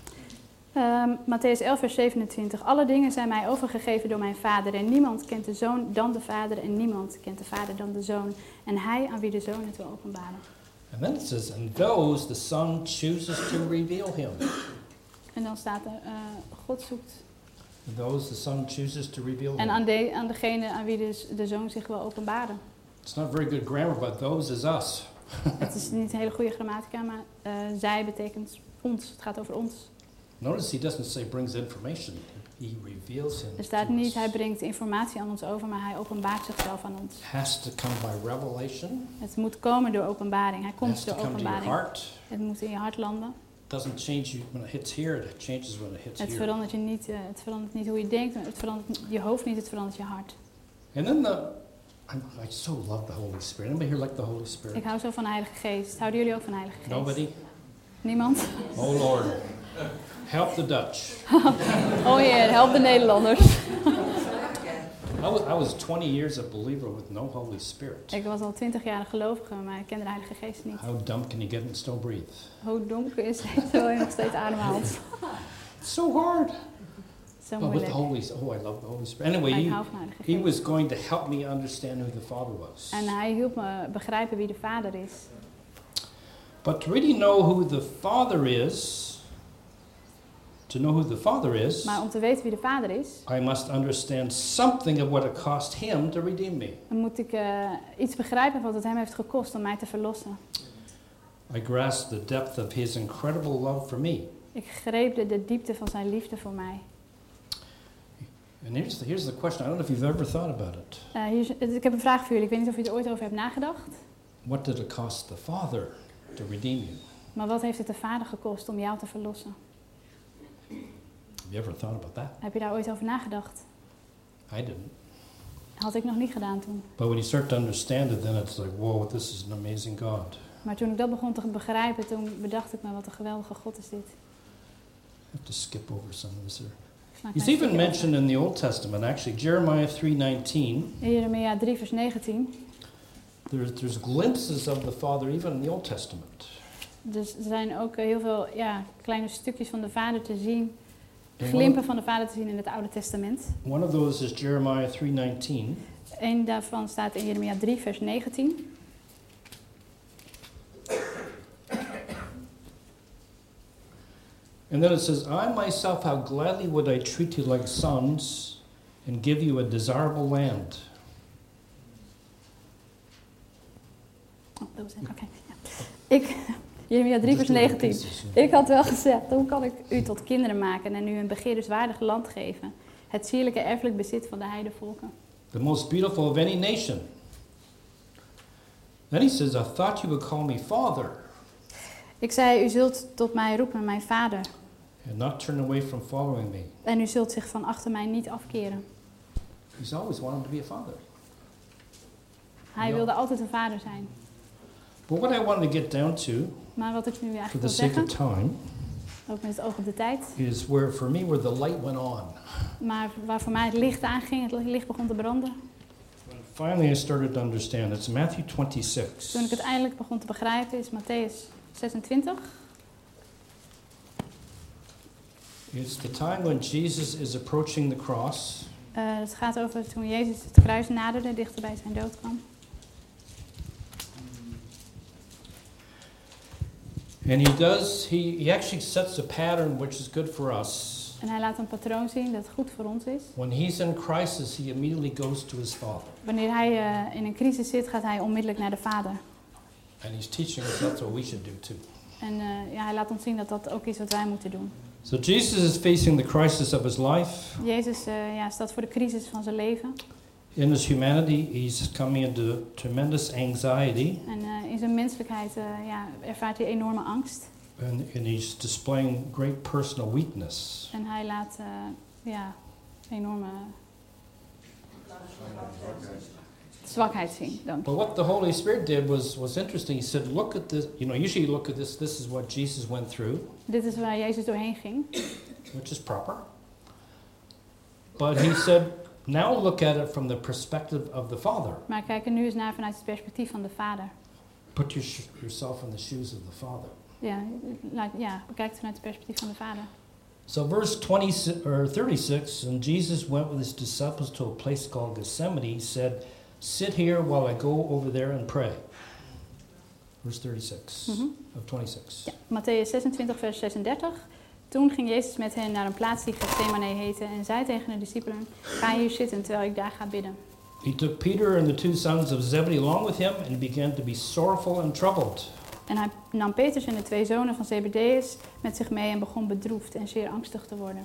B: Um, Matthäus elf vers zevenentwintig. Alle dingen zijn mij overgegeven door mijn Vader. En niemand kent de Zoon dan de Vader. En niemand kent de Vader dan de Zoon. En hij aan wie de Zoon het wil openbaren.
A: And then it says, and those the Son chooses to reveal him.
B: En dan staat er, uh, God zoekt.
A: And those the Son chooses to reveal
B: En
A: him.
B: aan, de, aan degene aan wie de, de Zoon zich wil openbaren.
A: It's not very good grammar, but those is us.
B: Het is niet een hele goede grammatica, maar uh, zij betekent ons. Het gaat over ons.
A: Notice he doesn't say brings information. He reveals him.
B: Er staat
A: to
B: niet,
A: us.
B: hij brengt informatie aan ons over, maar hij openbaart zichzelf aan ons.
A: Has to come by revelation.
B: Het moet komen door openbaring. Hij komt
A: Has to
B: door
A: come to your
B: openbaring.
A: heart.
B: Het moet in je hart landen.
A: Doesn't change you when it hits here. It changes when it hits
B: Het
A: here.
B: verandert, je niet, uh, het verandert niet hoe je denkt, het verandert je hoofd niet, het verandert je hart.
A: And then the, I, I so love the Holy Spirit. Anybody here like the Holy Spirit?
B: Ik hou zo van de Heilige Geest. Houden jullie ook van de Heilige Geest?
A: Nobody?
B: Niemand?
A: Oh Lord, help the Dutch.
B: Oh Heer, help de Nederlanders.
A: I was, I was twenty years a believer with no Holy Spirit.
B: Ik was al twintig jaar een gelovige, maar ik kende de Heilige Geest niet.
A: How dumb can you get and still breathe?
B: Hoe donker is het terwijl je nog steeds ademhaalt?
A: It's so hard.
B: Zo
A: But with the
B: moeilijk.
A: Holy, oh, I love the Holy Spirit. Anyway,
B: Maar ik
A: he,
B: hou van de Heilige
A: he
B: Geest.
A: was going to help me understand who the Father was.
B: En hij hielp me begrijpen wie de Vader is.
A: But to really know who the Father is, to know who the Father is,
B: Maar om te weten wie de Vader is,
A: I must understand something of what it cost him to redeem me.
B: dan moet ik uh, iets begrijpen van wat het hem heeft gekost om mij te verlossen.
A: I grasped the depth of his incredible love for me.
B: Ik greep de, de diepte van zijn liefde voor mij.
A: And here's the, here's the question. I don't know if you've ever thought about it.
B: Uh, hier, is- ik heb een vraag voor jullie. Ik weet niet of je er ooit over hebt nagedacht.
A: What did it cost the Father to redeem you?
B: Maar wat heeft het de Vader gekost om jou te verlossen?
A: Have you ever thought about that?
B: Heb je daar ooit over nagedacht?
A: I didn't.
B: Had ik nog niet gedaan toen.
A: But when you start to understand it, then it's like, whoa, this is an amazing God.
B: Maar toen ik dat begon te begrijpen, toen bedacht ik me, wat een geweldige God is dit.
A: I have to skip over some of this here.
B: Maak
A: He's
B: mij een
A: even
B: stukje
A: mentioned in the Old Testament, actually, Jeremiah three nineteen.
B: over. Jeremia drie vers negentien.
A: There's, there's glimpses of the Father even in the Old Testament.
B: Dus er zijn ook uh, heel veel ja, kleine stukjes van de Vader te zien.
A: And
B: Glimpen
A: one,
B: van de Vader te zien in het Oude Testament.
A: one of those is Jeremiah three nineteen.
B: Eén daarvan staat in Jeremia drie vers negentien.
A: And then it says, I myself, how gladly would I treat you like sons and give you a desirable land.
B: Oh, dat was het. Oké. Ja. Ik, Jeremia drie vers negentien. Ik had wel gezegd, hoe kan ik u tot kinderen maken en u een begeerenswaardig land geven? Het sierlijke erfelijk bezit van de heidevolken.
A: The most beautiful of any nation. Then he says, I thought you would call me Father
B: Ik zei, u zult tot mij roepen, mijn vader.
A: and not turn away from following me.
B: En u zult zich van achter mij niet afkeren.
A: He's always wanted to be a father.
B: Hij
A: Ja.
B: wilde altijd een vader zijn.
A: But what I wanted to get down to,
B: Maar wat ik nu
A: for
B: eigenlijk
A: the
B: wil
A: sake
B: zeggen,
A: of time,
B: ook met het oog op de tijd,
A: is where for me where the light went on.
B: maar waar voor mij het licht aanging, het licht begon te branden.
A: finally I started to understand. It's Matthew twenty-six.
B: Toen ik het eindelijk begon te begrijpen is Matthäus zesentwintig.
A: It's the time when Jesus is approaching the cross.
B: Uh, het gaat over toen Jezus het kruis naderde, dichter bij zijn dood kwam.
A: And he does, he, he actually sets a pattern which is good for us.
B: En hij laat een patroon zien dat goed voor ons is.
A: When he's in crisis, he immediately goes to his Father.
B: Wanneer hij uh, in een crisis zit, gaat hij onmiddellijk naar de Vader.
A: And he's teaching us that's what we should do too.
B: En uh, ja, hij laat ons zien dat dat ook is wat wij moeten doen.
A: So Jesus is facing the crisis of his life.
B: Jezus uh, ja, staat voor de crisis van zijn leven.
A: In his humanity, he's coming into tremendous anxiety.
B: En uh, in zijn menselijkheid uh, ja, ervaart hij enorme angst.
A: And, and he's displaying great personal weakness.
B: En hij laat uh, ja, enorme zwakheid zien. Dank.
A: But what the Holy Spirit did was, was interesting. He said, look at this. You know, usually you look at this. This is what Jesus went through.
B: Dit is waar Jezus doorheen ging.
A: Which is proper. But he said, now look at it from the perspective of the Father.
B: Maar kijk er nu eens naar vanuit het perspectief van de Vader.
A: Put your, yourself in the shoes of the Father.
B: Ja, laat, ja, bekijk het vanuit het perspectief van de Vader.
A: So verse twenty or thirty-six, and Jesus went with his disciples to a place called Gethsemane. He said, sit here while I go over there and pray. Verse thirty-six
B: Mm-hmm.
A: of twenty-six.
B: Ja, Matthäus zesentwintig, vers zesendertig. Toen ging Jezus met hen naar een plaats die Gethsemane heette en zei tegen de discipelen, ga hier zitten terwijl ik daar ga bidden.
A: He took Peter and the two sons of Zebedee along with him and began to be sorrowful and troubled.
B: En hij nam Petrus en de twee zonen van Zebedeus met zich mee en begon bedroefd en zeer angstig te worden.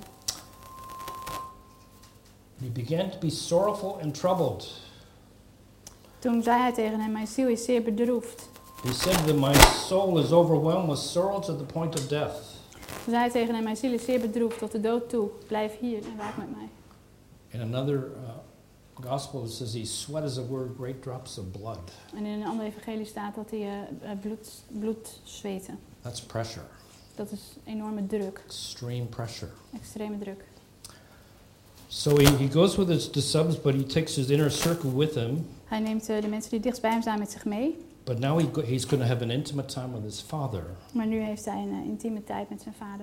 A: He began to be sorrowful and troubled.
B: Toen zei hij tegen hem, mijn ziel is zeer bedroefd.
A: He said that my soul is overwhelmed with sorrow to the point of death.
B: Toen zei hij tegen hem, mijn ziel is zeer bedroefd tot de dood toe. Blijf hier en waak met mij.
A: In another uh, gospel it says he sweat as it were great drops of blood.
B: En in een ander evangelie staat dat hij uh, bloed, bloed zweette.
A: That's pressure.
B: Dat is enorme druk,
A: Extreme pressure.
B: extreme druk.
A: So he, he goes with his disciples, but he takes his inner circle with him.
B: Hij neemt uh, de mensen die dichtst bij hem staan met zich mee.
A: But now he go, he's going to have an intimate time with his Father.
B: Maar nu heeft hij een uh, intieme tijd met zijn vader.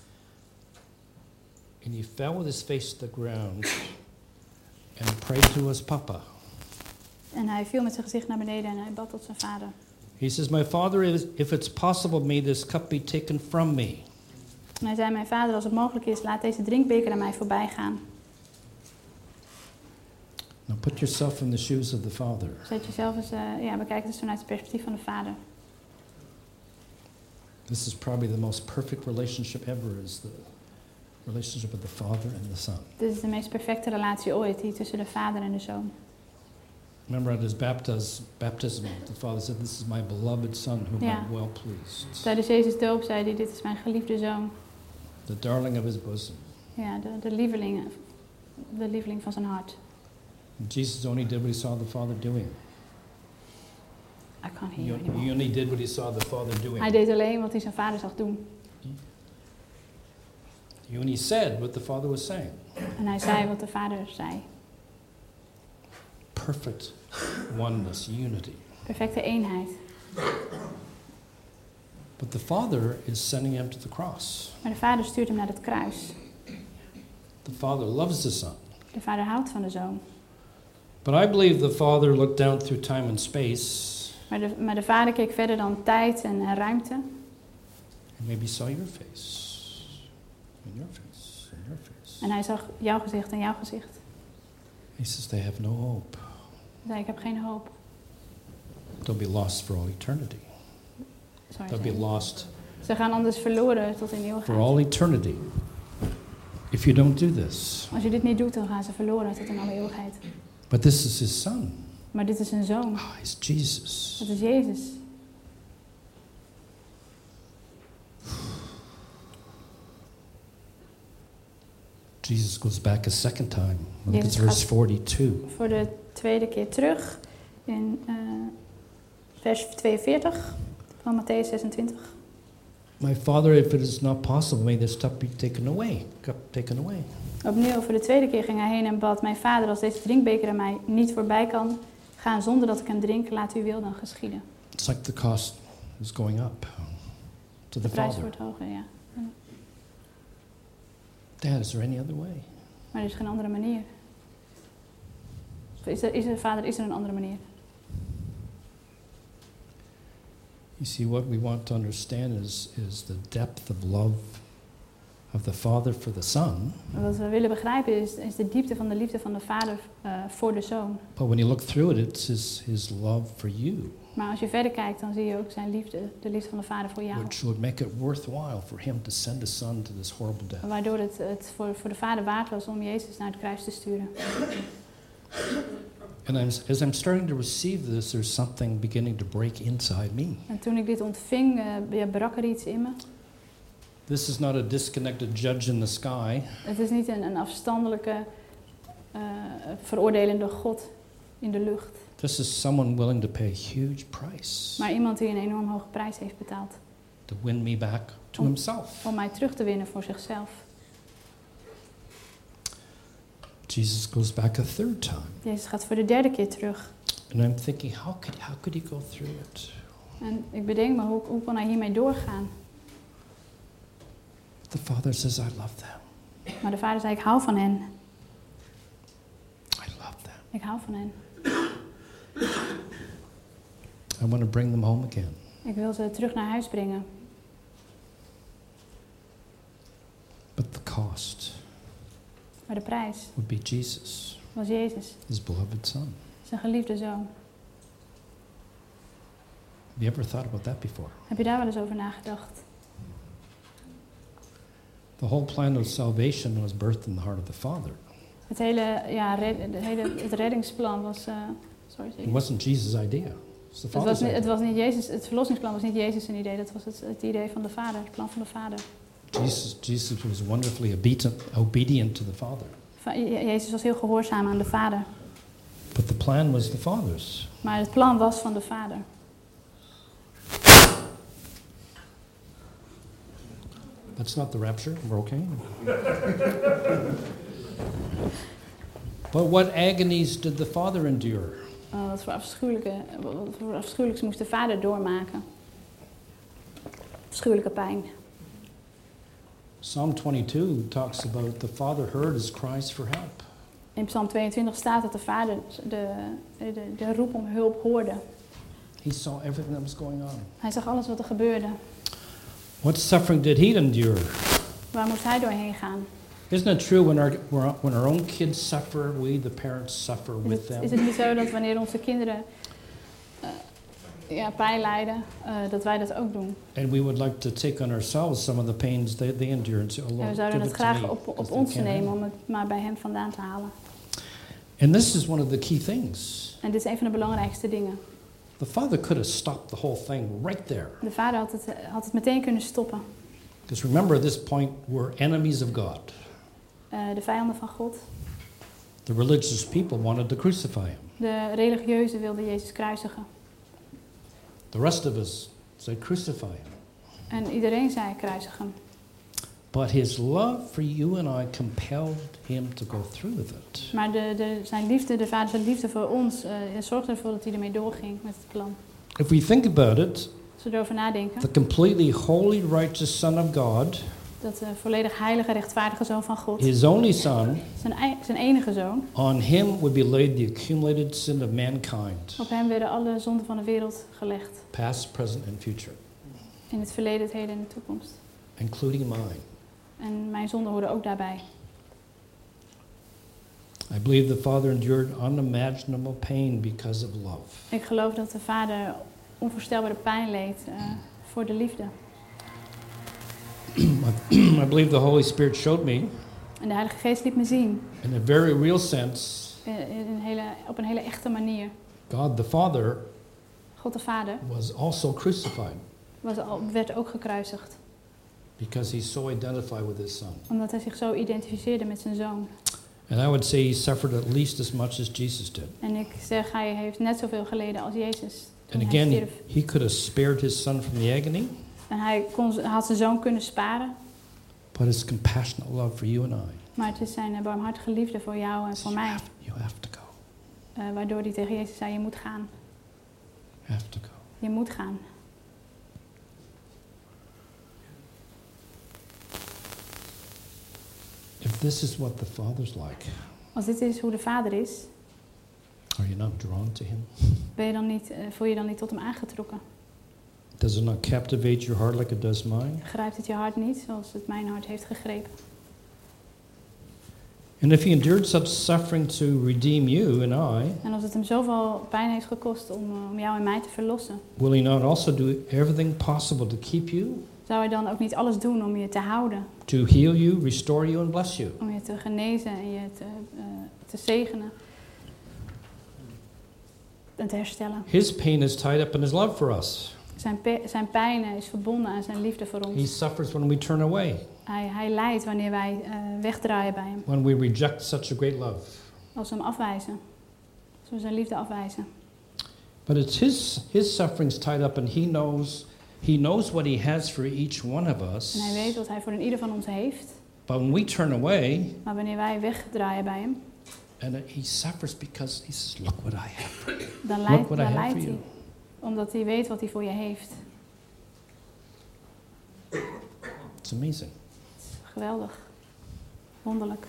A: And he fell with his face to the ground and prayed to his Papa.
B: En hij viel met zijn gezicht naar beneden en hij bad tot zijn vader.
A: He says, my Father, if it's possible, may this cup be taken from me.
B: En hij zei, mijn vader, als het mogelijk is, laat deze drinkbeker aan mij voorbij gaan.
A: Now put yourself in the shoes of the Father.
B: Zet jezelf eens, uh, ja, bekijk het eens vanuit het perspectief van de vader.
A: This is probably the most perfect relationship ever, is the relationship of the Father and the Son.
B: Dit is de meest perfecte relatie ooit, die tussen de vader en de zoon.
A: Remember at his baptism, baptism, the Father said, this is my beloved Son whom
B: Ja.
A: I'm well pleased.
B: Tijdens Jezus' doop zei hij, dit is mijn geliefde zoon.
A: The darling of his bosom.
B: Ja, de, de, lieveling, de lieveling van zijn hart.
A: Jesus only did what he saw the Father doing.
B: I can't hear
A: He,
B: you anymore.
A: he only did what he saw the Father doing.
B: Hij deed alleen wat hij zijn vader zag doen.
A: He only said what the Father was saying.
B: En hij zei wat de vader zei.
A: Perfect oneness, unity.
B: Perfecte eenheid.
A: But the Father is sending him to the cross.
B: Maar de vader stuurt hem naar het kruis.
A: The Father loves the Son.
B: De vader houdt van de zoon.
A: But I believe the Father looked down through time and space
B: Maar de, maar de vader keek verder dan tijd en uh, ruimte.
A: and maybe saw your face. And your face. And your face.
B: En hij zag jouw gezicht en jouw gezicht.
A: He says they have no hope.
B: Hij zei, ik heb geen hoop.
A: They'll be lost for all eternity.
B: Sorry,
A: They'll be
B: sorry.
A: lost
B: Ze gaan anders verloren tot in de
A: for
B: eeuwigheid.
A: all eternity if you don't do this.
B: Als je dit niet doet, dan gaan ze verloren tot in alle eeuwigheid.
A: But this is his Son.
B: Maar dit is een zoon.
A: Ah, he's Jesus.
B: Dat is Jezus.
A: Jesus goes back a second time. Look at
B: Jezus
A: verse
B: gaat-
A: forty-two.
B: Voor de tweede keer terug in uh, vers tweeënveertig van Matthäus zesentwintig.
A: My Father, if it is not possible, may this cup be taken away. Cup taken away.
B: Opnieuw, voor de tweede keer ging hij heen en bad, mijn vader, als deze drinkbeker aan mij niet voorbij kan, Gaan zonder dat ik hem drink, laat uw wil dan geschieden.
A: It's like the cost is going up to
B: De
A: the
B: prijs
A: Father.
B: wordt hoger, ja.
A: Dad, is there any other way?
B: Maar er is geen andere manier. Of Is er, is er, vader, is er een andere manier?
A: You see, what we want to understand is, is the depth of love of the Father for the Son.
B: Wat we willen begrijpen is, is de diepte van de liefde van de vader uh, voor de zoon.
A: But when you look through it, it's his, his love for you,
B: Maar als je verder kijkt, dan zie je ook zijn liefde, de liefde van de vader voor jou.
A: which would make it worthwhile for him to send his Son to this horrible death.
B: Waardoor het, het voor, voor de vader waard was om Jezus naar het kruis te sturen.
A: And I'm, as I'm starting to receive this, there's something beginning to break inside me.
B: En toen ik dit ontving, uh, ja, brak er iets in me.
A: This is not a disconnected judge in the sky.
B: Het is niet een, een afstandelijke, uh, veroordelende God in de lucht.
A: This is someone willing to pay a huge price
B: Maar iemand die een enorm hoge prijs heeft betaald.
A: to win me back to
B: Om-
A: himself.
B: Om mij terug te winnen voor zichzelf.
A: Jesus goes back a third time.
B: Jezus gaat voor de derde keer terug.
A: And I'm thinking, how could, how could he go through it?
B: En ik bedenk me, hoe, hoe kan hij hiermee doorgaan?
A: The Father says, I love them.
B: Maar de vader zei, ik hou van hen.
A: I love them.
B: Ik hou van hen.
A: I want to bring them home again.
B: Ik wil ze terug naar huis brengen.
A: But the cost
B: Maar de prijs
A: would be Jesus,
B: was Jezus,
A: his beloved Son.
B: zijn geliefde zoon.
A: Have you ever thought about that before?
B: Heb je daar wel eens over nagedacht?
A: The whole plan of salvation was birthed in the heart of the Father.
B: Het hele, ja, red, het, hele, het reddingsplan was... Uh, sorry,
A: It
B: sorry.
A: wasn't Jesus' idea. It's the
B: Het was,
A: Father's
B: niet, het
A: idea.
B: was niet Jezus, het verlossingsplan was niet Jezus' een idee, dat was het, het idee van de vader, het plan van de vader.
A: Jesus, Jesus was wonderfully obedient, obedient to the Father.
B: Va- Je- Jezus was heel gehoorzaam aan de vader.
A: But the plan was the Father's.
B: Maar het plan was van de vader.
A: That's not the rapture. We're okay. But what agonies did the Father endure?
B: Uh, wat, voor afschuwelijke, wat voor afschuwelijks moest de vader doormaken. Afschuwelijke pijn.
A: Psalm twenty-two talks about the Father heard his cries for help.
B: In Psalm tweeëntwintig staat dat de vader de, de, de roep om hulp hoorde.
A: He saw everything that was going on.
B: Hij zag alles wat er gebeurde.
A: What suffering did he endure?
B: Waar moest hij doorheen gaan?
A: Isn't it true when our, when our own kids suffer, we, the parents, suffer
B: Is
A: with
B: het,
A: them?
B: is het niet zo dat wanneer onze kinderen uh, ja, pijn lijden, uh, dat wij dat ook doen?
A: And we would like to take on ourselves some of the pains they, they endure and say, oh,
B: En we
A: Lord,
B: zouden
A: give
B: het
A: it to
B: graag
A: me,
B: op,
A: 'cause
B: op
A: they
B: ons
A: can't
B: nemen
A: handle
B: om het maar bij hem vandaan te halen.
A: it. And this is one of the key things.
B: En dit is een van de belangrijkste dingen.
A: The Father could have stopped the whole thing right there.
B: De vader had het, had het meteen kunnen stoppen.
A: Because remember, at this point, we're enemies of God.
B: Uh, de vijanden van God.
A: The religious people wanted to crucify him.
B: De religieuzen wilden Jezus kruisigen.
A: The rest of us said, crucify him.
B: En iedereen zei kruisig hem.
A: But his love for you and I compelled him to go through with it.
B: Maar de, de, zijn liefde, de vader zijn liefde voor ons, uh, zorgde ervoor dat hij ermee doorging met het plan.
A: If we think about it,
B: Als we erover nadenken,
A: the completely holy, righteous Son of God,
B: dat de volledig heilige, rechtvaardige zoon van God,
A: his only Son,
B: zijn, ei- zijn enige zoon,
A: on him would be laid the accumulated sin of mankind,
B: op hem werden alle zonden van de wereld gelegd.
A: past, present, and future,
B: In het verleden, het heden en de toekomst.
A: including mine.
B: En mijn zonden horen ook daarbij.
A: I believe the Father endured unimaginable pain because of love.
B: Ik geloof dat de vader onvoorstelbare pijn leed uh, voor de liefde.
A: I believe the Holy Spirit showed me,
B: En de Heilige Geest liet me zien,
A: in a very real sense,
B: in, in een hele, op een hele echte manier.
A: God the Father
B: God de Vader
A: was also crucified
B: was al, werd ook gekruisigd.
A: because he so identified with his Son.
B: Omdat hij zich zo identificeerde met zijn zoon.
A: And I would say he suffered at least as much as Jesus did.
B: En ik zeg, hij heeft net zoveel geleden als Jezus. Toen
A: And
B: hij
A: again,
B: stierf.
A: he could have spared his Son from the agony,
B: En hij kon, had zijn zoon kunnen sparen.
A: but his compassionate love for you and I.
B: Maar het is zijn barmhartige liefde voor jou en voor
A: You
B: mij.
A: have, you have to go.
B: Uh, waardoor hij tegen Jezus zei, je moet gaan.
C: Have to go.
B: Je moet gaan.
C: If this is what the Father's like,
B: Als dit is hoe de Vader is,
C: are you not drawn to him?
B: ben je dan niet, uh, voel je dan niet tot hem aangetrokken?
C: Does it not captivate your heart like it does mine?
B: Grijpt het je hart niet zoals het mijn hart heeft gegrepen?
C: And if he endured such suffering to redeem you and I,
B: En als het hem zoveel pijn heeft gekost om, uh, om jou en mij te verlossen,
C: will he not also do everything possible to keep you,
B: zou hij dan ook niet alles doen om je te houden?
C: to heal you, restore you, and bless you?
B: Om je te genezen en je te, uh, te zegenen en te herstellen.
C: His pain is tied up in his love for us.
B: Zijn, pe- zijn pijn is verbonden aan zijn liefde voor
C: He
B: ons.
C: suffers when we turn away,
B: Hij, hij lijdt wanneer wij uh, wegdraaien bij hem.
C: when we reject such a great love.
B: Als we hem afwijzen. Als we zijn liefde afwijzen.
C: But it's his his suffering's tied up, and he knows he knows what he has for each one of us.
B: En hij weet wat hij voor een ieder van ons heeft.
C: But when we turn away,
B: Maar wanneer wij wegdraaien bij hem,
C: and he suffers because he says, "Look what I have.
B: dan
C: Look
B: lijdt,
C: what I
B: dan
C: have
B: lijdt
C: for
B: hij.
C: you."
B: Omdat hij weet wat hij voor je heeft.
C: It's amazing.
B: Het is geweldig. Wonderlijk.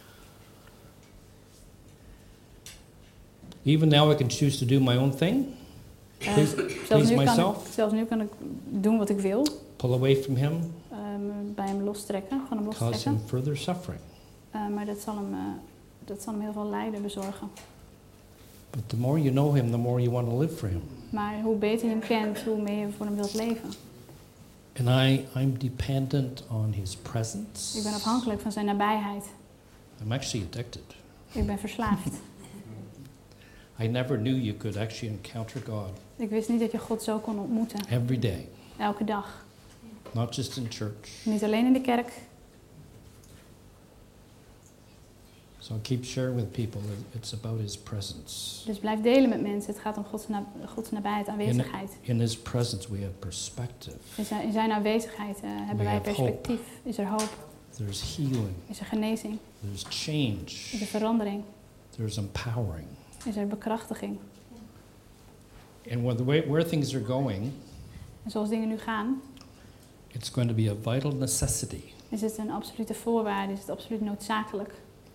C: Even now, I can choose to do my own thing,
B: Uh,
C: Please-
B: zelfs,
C: please
B: nu kan
C: myself.
B: ik, zelfs nu kan ik doen wat ik wil.
C: pull away from him,
B: Um, bij hem lostrekken, van hem
C: cause
B: lostrekken.
C: him further suffering.
B: Uh, maar dat zal, hem, uh, dat zal hem heel veel lijden bezorgen.
C: But the more you know him, the more you want to live for him.
B: Maar hoe beter je hem kent, hoe meer je voor hem wilt leven.
C: And I, I'm dependent on his presence.
B: Ik ben afhankelijk van zijn nabijheid.
C: I'm actually addicted.
B: Ik ben verslaafd.
C: I never knew you could actually encounter God
B: Ik wist niet dat je God zo kon ontmoeten.
C: every day,
B: Elke dag.
C: not just in church.
B: Niet alleen in de kerk.
C: So I keep sharing with people that it's about his presence.
B: Dus blijf delen met mensen. Het gaat om Gods, na, Gods nabijheid, aanwezigheid.
C: In his presence we have perspective.
B: In zijn, in zijn aanwezigheid uh, hebben
C: We
B: wij
C: have
B: perspectief. Is er hoop.
C: There's healing.
B: Is er genezing.
C: There's change.
B: Is er verandering.
C: There's empowering.
B: Is er bekrachtiging.
C: And where, the way, where things are going,
B: En zoals dingen nu gaan,
C: it's going to be a vital necessity
B: is het een absolute voorwaarde. Is het absoluut noodzakelijk.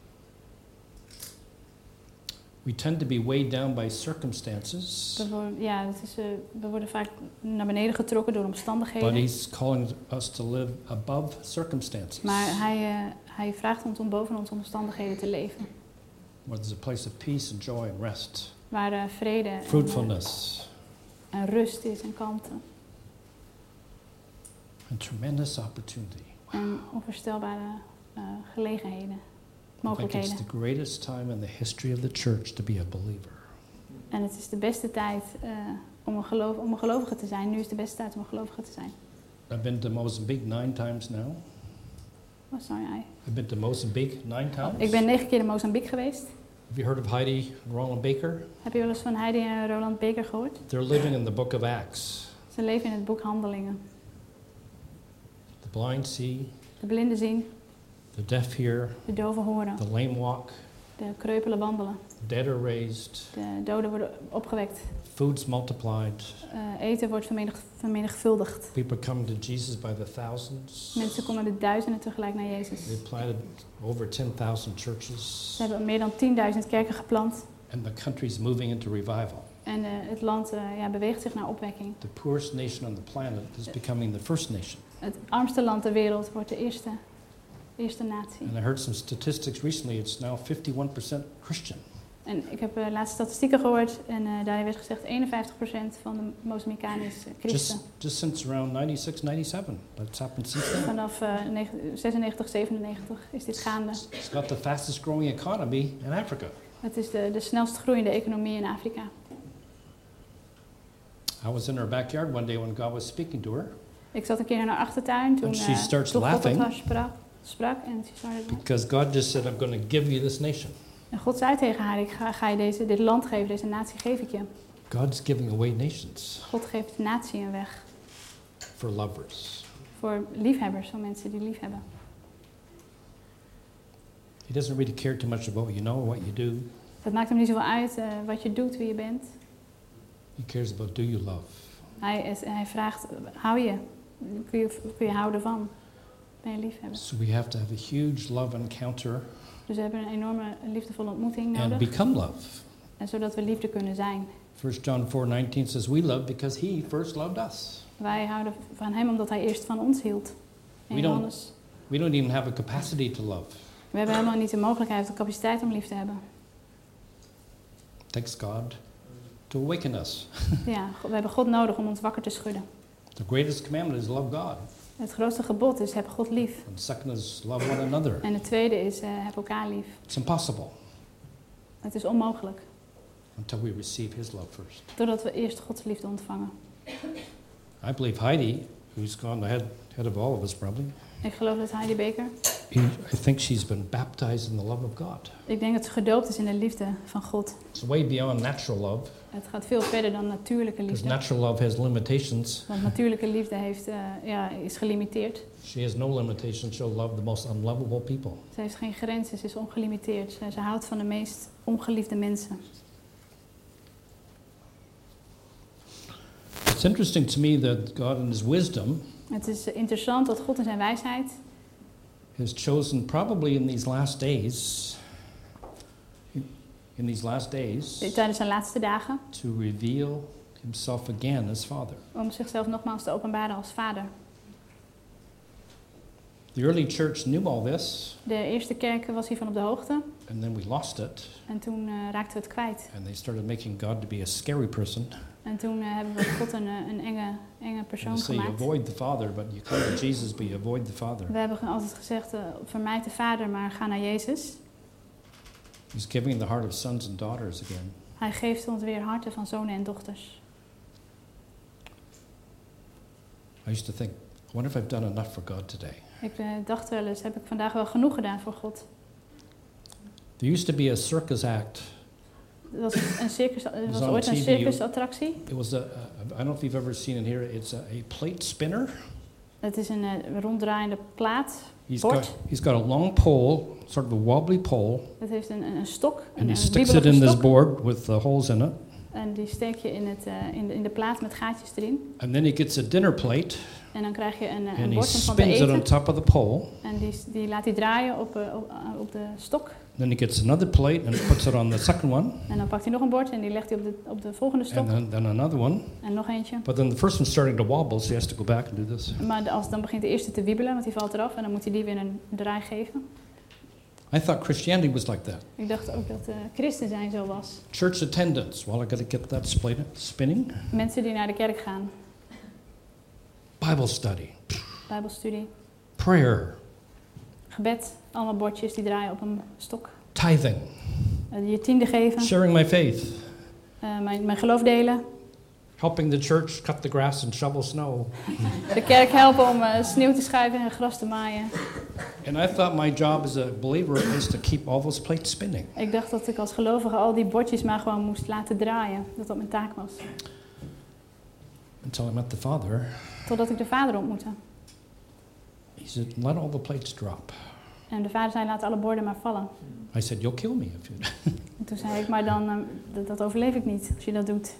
C: We tend to be weighed down by circumstances,
B: We worden, ja, het is, uh, we worden vaak naar beneden getrokken door
C: but
B: omstandigheden.
C: he's calling us to live above circumstances.
B: Maar hij, uh, hij vraagt ons om boven onze omstandigheden te leven.
C: Where there's a place of peace and joy and rest,
B: Waar uh, vrede en, uh,
C: fruitfulness,
B: en rust is en kalmte.
C: and tremendous opportunity.
B: En onvoorstelbare uh, gelegenheden,
C: I think it's
B: mogelijkheden.
C: the greatest time in the history of the church to be a believer.
B: En het is de beste tijd uh, om, een geloof, om een gelovige te zijn. Nu is de beste tijd om een gelovige te zijn.
C: I've been to Mozambique nine times now.
B: Oh, sorry, I.
C: I've been to Mozambique nine times.
B: Ik ben negen keer in Mozambique geweest.
C: Have you heard of Heidi and Roland Baker?
B: Heb je wel eens van Heidi en Roland Baker gehoord?
C: They're living in the book of Acts.
B: Ze leven in het boek Handelingen.
C: The blind see,
B: De blinden zien,
C: the deaf hear,
B: de doven horen,
C: the lame walk,
B: de kreupelen wandelen,
C: the dead are raised,
B: de doden worden opgewekt.
C: food's multiplied,
B: Uh, eten wordt vermenig, vermenigvuldigd.
C: people come to Jesus by the thousands.
B: Mensen komen met duizenden tegelijk naar Jezus.
C: They planted over ten thousand churches,
B: Ze hebben meer dan tienduizend kerken geplant.
C: and the country's moving into revival.
B: En uh, het land uh, ja, beweegt zich naar opwekking.
C: The poorest nation on the planet is becoming the first nation.
B: Het armste land ter wereld wordt de eerste, eerste natie.
C: And I heard some statistics recently, it's now fifty-one percent Christian.
B: En ik heb uh, laatste statistieken gehoord en uh, daarin werd gezegd eenenvijftig procent van de Mozambicanen is uh, christen.
C: Just, just since around ninety-six, ninety-seven. That's happened since then.
B: Vanaf uh, zesennegentig, zevenennegentig is dit gaande.
C: It's got the fastest growing economy in Africa.
B: Het is de, de snelst groeiende economie in Afrika.
C: I was in her backyard one day when God was speaking to her,
B: Ik zat een keer in haar achtertuin toen,
C: And she
B: uh,
C: starts
B: toen God tot
C: laughing.
B: haar sprak, sprak en, she started laughing.
C: because God just said, I'm going to give you this nation.
B: En God zei tegen haar, ik ga, ga je deze, dit land geven, deze natie geef ik je.
C: God's giving away nations
B: God geeft de natie een weg
C: for lovers.
B: voor liefhebbers, voor mensen die lief hebben.
C: He doesn't really care too much about what you know or what you do.
B: Het maakt hem niet zoveel uit uh, wat je doet, wie je bent.
C: He cares about do you love.
B: Hij, is, hij vraagt, hou je? Kun je, kun je houden van? Ben je liefhebber?
C: So we have to have a huge love encounter
B: Dus we hebben een enorme liefdevolle ontmoeting
C: and
B: nodig.
C: become love.
B: En zodat we liefde kunnen zijn.
C: First John four nineteen says we love because he first loved us.
B: Wij houden van hem omdat hij eerst van ons hield. En
C: We don't-
B: Johannes,
C: We don't even have a capacity to love.
B: we hebben helemaal niet de mogelijkheid of de capaciteit om lief te hebben.
C: Thanks God to awaken us.
B: Ja, we hebben God nodig om ons wakker te schudden.
C: The greatest commandment is love God.
B: Het grootste gebod is heb God lief.
C: And the second is love one another.
B: En het tweede is uh, heb elkaar lief.
C: It's impossible
B: Het is onmogelijk.
C: until we receive his love first.
B: Doordat we eerst Gods liefde ontvangen.
C: I believe Heidi, who's gone ahead, head of all of us probably,
B: Ik geloof dat Heidi Baker,
C: I think she's been baptized in the love of God.
B: ik denk dat ze gedoopt is in de liefde van God.
C: It's way beyond natural love,
B: Het gaat veel verder dan natuurlijke
C: because
B: liefde.
C: natural love has limitations.
B: Want natuurlijke liefde heeft, uh, ja, is gelimiteerd.
C: She has no limitations. She'll love the most unlovable people.
B: Ze heeft geen grenzen, ze is ongelimiteerd. Ze, ze houdt van de meest ongeliefde mensen.
C: It's interesting to me that God in his wisdom
B: Het is interessant dat God in zijn wijsheid
C: has chosen probably in these last days, in these last days,
B: tijdens zijn laatste dagen
C: to reveal himself again as Father.
B: om zichzelf nogmaals te openbaren als vader.
C: The early church knew all this,
B: De eerste kerk was hiervan op de hoogte
C: and then we lost it,
B: en toen uh, raakten we het kwijt.
C: and they started making God to be a scary person.
B: En toen uh, hebben we God een, uh, een enge, enge
C: And
B: persoon
C: they say you
B: gemaakt.
C: avoid the Father, but you come to Jesus, but you avoid the Father.
B: We hebben altijd gezegd, uh, vermijd de vader, maar ga naar Jezus.
C: He's giving the heart of sons and daughters again.
B: Hij geeft ons weer harten van zonen en dochters.
C: I used to think, I wonder if I've done enough for God today.
B: Ik uh, dacht wel eens, heb ik vandaag wel genoeg gedaan voor God?
C: There used to be a circus act.
B: Het was, een circus, het was
C: on
B: ooit een
C: T V.
B: circusattractie.
C: It was a, a, I don't know if you've ever seen it here. It's a, a plate spinner.
B: Het is een uh, ronddraaiende plaat.
C: He's
B: Bord.
C: got he's got a long pole, sort of a wobbly pole,
B: Het heeft een, een, een stok,
C: and
B: een,
C: he
B: een
C: sticks it
B: wiebelige
C: in this
B: stok.
C: board with the holes in it.
B: En die steek je in, het, uh, in, de, in de plaat met gaatjes erin.
C: And then he gets a dinner plate,
B: En dan krijg je een, uh,
C: and
B: een
C: he
B: bord van te
C: spins it on
B: eten.
C: top of the pole.
B: En die, die laat hij draaien op, uh, op, uh, op de stok.
C: Then he gets another plate and puts it on the second one,
B: En dan pakt hij nog een bord en die legt hij op de, op de volgende stok.
C: and then, then another one.
B: En nog eentje.
C: But then the first one's starting to wobble, so he has to go back and do this.
B: Maar de- als, dan begint de eerste te wiebelen, want die valt eraf. En dan moet hij die weer een draai geven.
C: I thought Christianity was like that.
B: Ik dacht ook dat uh, christen zijn zo was.
C: Church attendance. Well, I got to get that split, spinning.
B: Mensen die naar de kerk gaan.
C: Bible study,
B: Bijbelstudie.
C: prayer,
B: Gebed. Allemaal bordjes die draaien op een stok.
C: tithing,
B: Uh, je tiende geven.
C: sharing my faith,
B: Uh, mijn, mijn geloof delen.
C: helping the church cut the grass and shovel snow.
B: De kerk helpen om uh, sneeuw te schuiven en gras te maaien.
C: And I thought my job as a believer is to keep all those plates spinning.
B: Ik dacht dat ik als gelovige al die bordjes maar gewoon moest laten draaien. Dat dat mijn taak was.
C: Until I met the Father.
B: Totdat ik de vader ontmoette.
C: He said, let all the plates drop.
B: En de vader zei, laat alle borden maar vallen.
C: I said, you'll kill me if you
B: En toen zei ik, maar dan, uh, dat, dat overleef ik niet als je dat doet.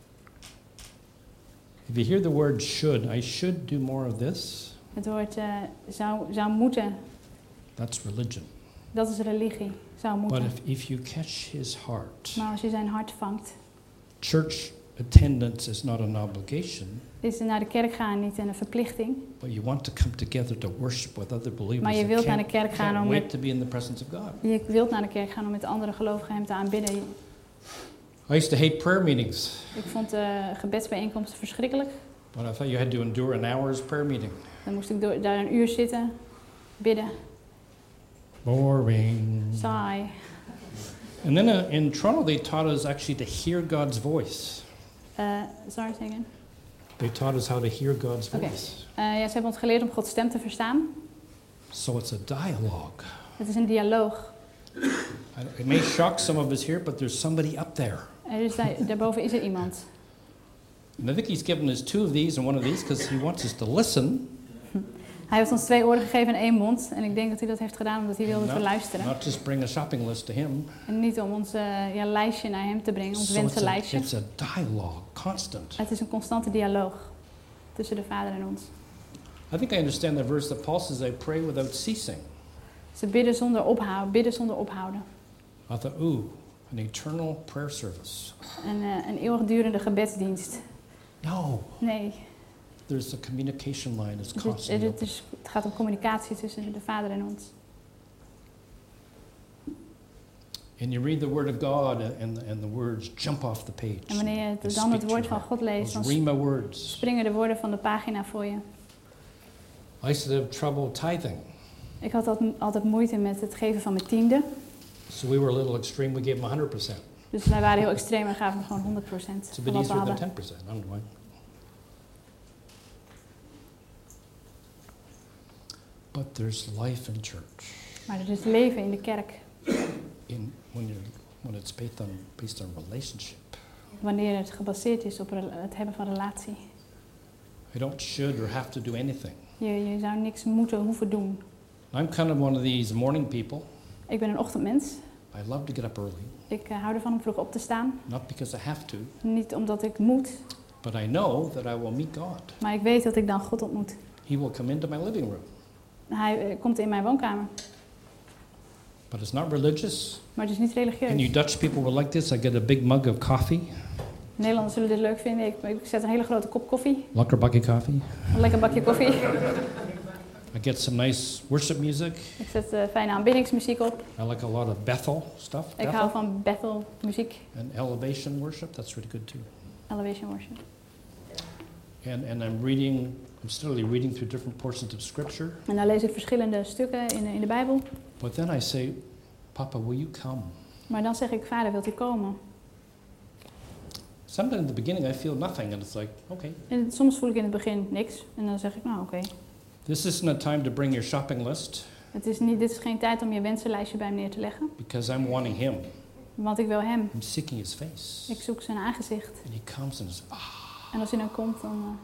C: If you hear the word should, I should do more of this,
B: Het woord uh, zou, zou moeten,
C: that's religion.
B: dat is religie. Zou
C: But
B: moeten.
C: if, if you catch his heart,
B: Maar als je zijn hart vangt,
C: church attendance is not an obligation,
B: is er naar de kerk gaan niet een verplichting.
C: but you want to come together to worship with other believers.
B: Maar je
C: that
B: wilt naar
C: can't-
B: de kerk gaan
C: can't
B: om
C: wait
B: met,
C: to be in the presence of God.
B: je wilt naar de kerk gaan om met andere gelovigen hem te aanbidden.
C: I used to hate prayer meetings,
B: Ik vond uh, gebedsbijeenkomsten verschrikkelijk.
C: but I thought you had to endure an hour's prayer meeting.
B: Dan moest ik door, daar een uur zitten, bidden,
C: Boring.
B: saai.
C: And then uh, in Toronto, they taught us actually to hear God's voice.
B: Uh, sorry, say again.
C: They taught us how to hear God's
B: Okay.
C: voice.
B: Uh, ja, ze hebben ons geleerd om Gods stem te verstaan.
C: So it's a dialogue.
B: Het is een dialoog.
C: I- It may shock some of us here, but there's somebody up there.
B: Er is daar, daarboven is er iemand.
C: And I think he's given us two of these and one of these because he wants us to listen.
B: Hij heeft ons twee oren gegeven en één mond. En ik denk dat hij dat heeft gedaan omdat hij wilde dat we
C: Not,
B: luisteren.
C: not just bring a shopping list to him.
B: En niet om ons uh, ja, lijstje naar hem te brengen, ons
C: So it's, a,
B: wensenlijstje.
C: it's a dialogue, constant.
B: Het is een constante dialoog tussen de Vader en ons.
C: I think I understand the verse that Paul says, I pray without ceasing.
B: Ze bidden zonder ophouden, bidden zonder ophouden.
C: I thought, ooh, an eternal prayer service.
B: Een, uh, een eeuwigdurende gebedsdienst.
C: No,
B: Nee,
C: there's a communication line that's
B: het, is,
C: constantly
B: het, is, het gaat om communicatie tussen de Vader en ons.
C: And you read the Word of God, and, and the words jump off the page.
B: En wanneer je
C: They
B: het, dan het
C: speak
B: woord
C: to
B: van
C: you.
B: God leest,
C: Those
B: dan
C: Rhema words.
B: springen de woorden van de pagina voor je.
C: I used to have trouble tithing.
B: Ik had altijd, altijd moeite met het geven van mijn tiende.
C: So we were a little extreme, we gave them one hundred percent.
B: Dus wij waren heel extreem en gaven gewoon honderd procent
C: It's a
B: van
C: bit
B: wat we
C: easier than
B: hadden.
C: ten percent. I don't know why. But there's life in church.
B: Maar er is leven in de kerk.
C: In when you when it's based on based on relationship.
B: Wanneer het gebaseerd is op rela- het hebben van relatie.
C: I don't should or have to do anything.
B: Je, je zou niks moeten hoeven doen.
C: I'm kind of one of these morning people.
B: Ik ben een ochtendmens.
C: I love to get up early,
B: Ik uh, hou ervan om vroeg op te staan.
C: not because I have to,
B: Niet omdat ik moet,
C: but I know that I will meet God.
B: maar ik weet dat ik dan God ontmoet.
C: He will come into my living room.
B: Hij uh, komt in mijn woonkamer.
C: But it's not religious.
B: Maar het is niet religieus.
C: And you Dutch people will like this. I get a big mug of coffee.
B: Nederlanders zullen dit leuk vinden. Ik, ik zet een hele grote kop koffie.
C: Lekker bakje coffee.
B: Een lekker bakje koffie.
C: I get some nice worship music.
B: Ik zet uh, fijne aanbiddingsmuziek op.
C: I like a lot of Bethel stuff.
B: Ik
C: Bethel.
B: hou van Bethel muziek.
C: And elevation worship. That's really good too.
B: Elevation worship.
C: And and I'm reading. I'm steadily reading through different portions of Scripture.
B: En dan lees ik verschillende stukken in de, in de Bijbel.
C: But then I say, Papa, will you come?
B: Maar dan zeg ik, Vader, wilt u komen?
C: Sometimes in the beginning I feel nothing, and it's like, okay.
B: En soms voel ik in het begin niks. En dan zeg ik, nou oké. Okay.
C: This isn't a time to bring your shopping list
B: Het is niet, dit is geen tijd om je wensenlijstje bij me neer te leggen.
C: because I'm wanting Him.
B: Want ik wil hem.
C: I'm seeking His face.
B: Ik zoek zijn aangezicht.
C: And He comes and is ah.
B: En als hij dan komt, dan uh,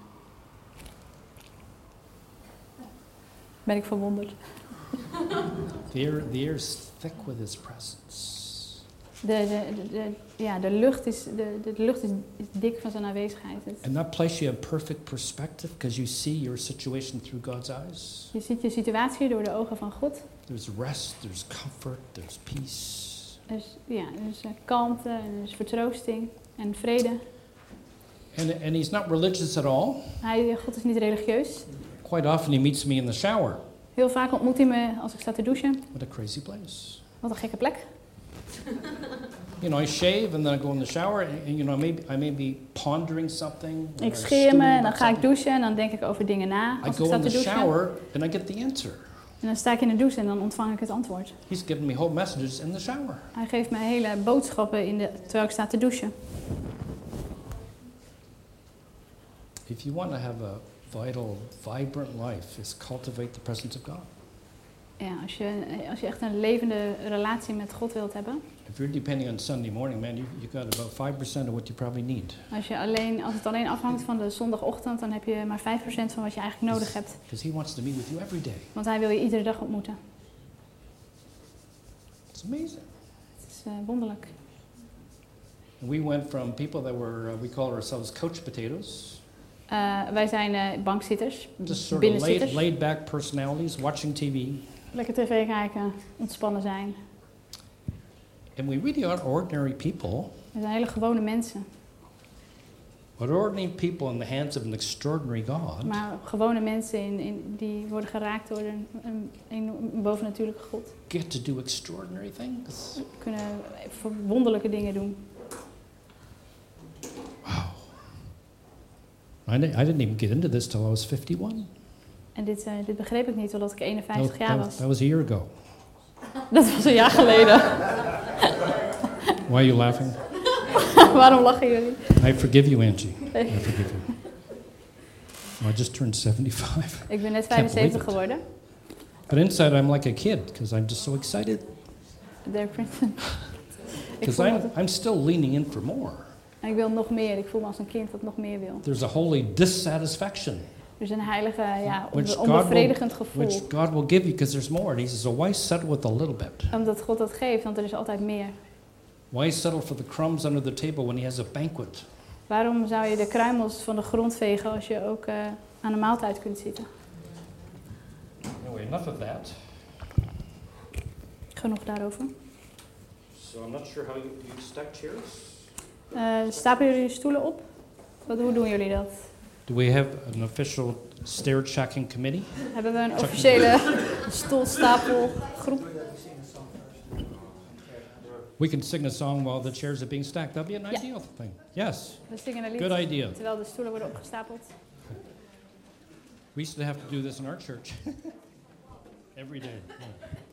B: ben ik verwonderd.
C: The air, the air is thick with His presence.
B: De, de, de, de, ja, de lucht, is, de, de, de lucht is, is dik van zijn aanwezigheid. Het,
C: And that place you have perfect perspective because you see your situation through God's eyes.
B: je ziet je situatie door de ogen van God.
C: There's rest, there's comfort, there's peace.
B: Er is, ja, er is uh, kalmte, en er is vertroosting en vrede.
C: And, and He's not religious at all.
B: Hij, God is niet religieus.
C: Quite often He meets me in the shower.
B: Heel vaak ontmoet hij me als ik sta te douchen.
C: What a crazy place.
B: Wat een gekke plek.
C: You know, I shave and then I go in the shower and, and you know, I may, be, I may be pondering something. or
B: Ik scheer me
C: stewing
B: en dan
C: about
B: ga ik
C: something.
B: douchen en dan denk ik over dingen na
C: I
B: als ik
C: go
B: sta
C: in
B: te
C: the
B: douchen.
C: shower and I get the answer.
B: En dan sta ik in de douche en dan ontvang ik het antwoord.
C: He's giving me whole messages in the shower.
B: Hij geeft mij hele boodschappen in de, terwijl ik sta te douchen.
C: If you want to have a vital, vibrant life, is cultivate the presence of God.
B: Ja, als je, als je echt een levende relatie met God wilt hebben.
C: If you're depending on Sunday morning, man, you you got about five percent of what you probably need.
B: Als, je alleen, als het alleen afhangt van de zondagochtend, dan heb je maar vijf procent van wat je eigenlijk nodig hebt.
C: Because He wants to meet with you every day.
B: Want hij wil je iedere dag ontmoeten.
C: It's amazing.
B: Het is uh, wonderlijk.
C: And we went from people that were, uh, we call ourselves couch potatoes,
B: Uh, wij zijn uh, bankzitters,
C: just sort of laid,
B: binnenzitters.
C: laid back personalities, watching T V.
B: Lekker tv kijken, ontspannen zijn.
C: And we really are ordinary people,
B: We zijn hele gewone mensen.
C: but ordinary people in the hands of an extraordinary God.
B: Maar gewone mensen in, in, die worden geraakt door een, een, een bovennatuurlijke God.
C: Get to do extraordinary things.
B: Kunnen wonderlijke dingen doen.
C: Wow. I, di- I didn't even get into this till I was fifty-one.
B: En dit, uh, dit begreep ik niet totdat ik
C: That,
B: eenenvijftig jaar
C: that-
B: was.
C: that was a year ago.
B: Dat was een jaar geleden.
C: Why are you laughing?
B: Waarom lachen jullie?
C: I forgive you, Angie. I forgive you. Oh, I just turned seventy-five.
B: Ik ben net
C: Can't believe
B: vijfenzeventig
C: it.
B: geworden.
C: But inside I'm like a kid because I'm just so excited.
B: Der Princeton. Ik,
C: Because
B: voel
C: I'm,
B: altijd-
C: I'm still leaning in for more.
B: ik wil nog meer. Ik voel me als een kind dat nog meer wil.
C: There's a holy dissatisfaction.
B: Dus een heilige, ja,
C: Which
B: onbe- onbevredigend
C: God
B: gevoel.
C: which God will give you because there's more. And he says, so why settle with a little bit?
B: Omdat God dat geeft, want er is altijd meer.
C: Why settle for the crumbs under the table when he has a banquet?
B: Waarom zou je de kruimels van de grond vegen als je ook uh, aan een maaltijd kunt zitten?
C: Anyway, enough of that.
B: Genoeg daarover.
C: So I'm not sure how you, you stack chairs.
B: Uh, stapelen jullie stoelen op? Wat, hoe doen jullie dat?
C: Do we have an official stair checking committee?
B: Hebben we een officiële stoelstapelgroep?
C: We can sing a song while the chairs are being stacked. That'd be an
B: Ja.
C: ideal thing. Yes,
B: We zingen een lied
C: good idea.
B: terwijl de stoelen worden opgestapeld.
C: We used to have to do this in our church every day. Yeah.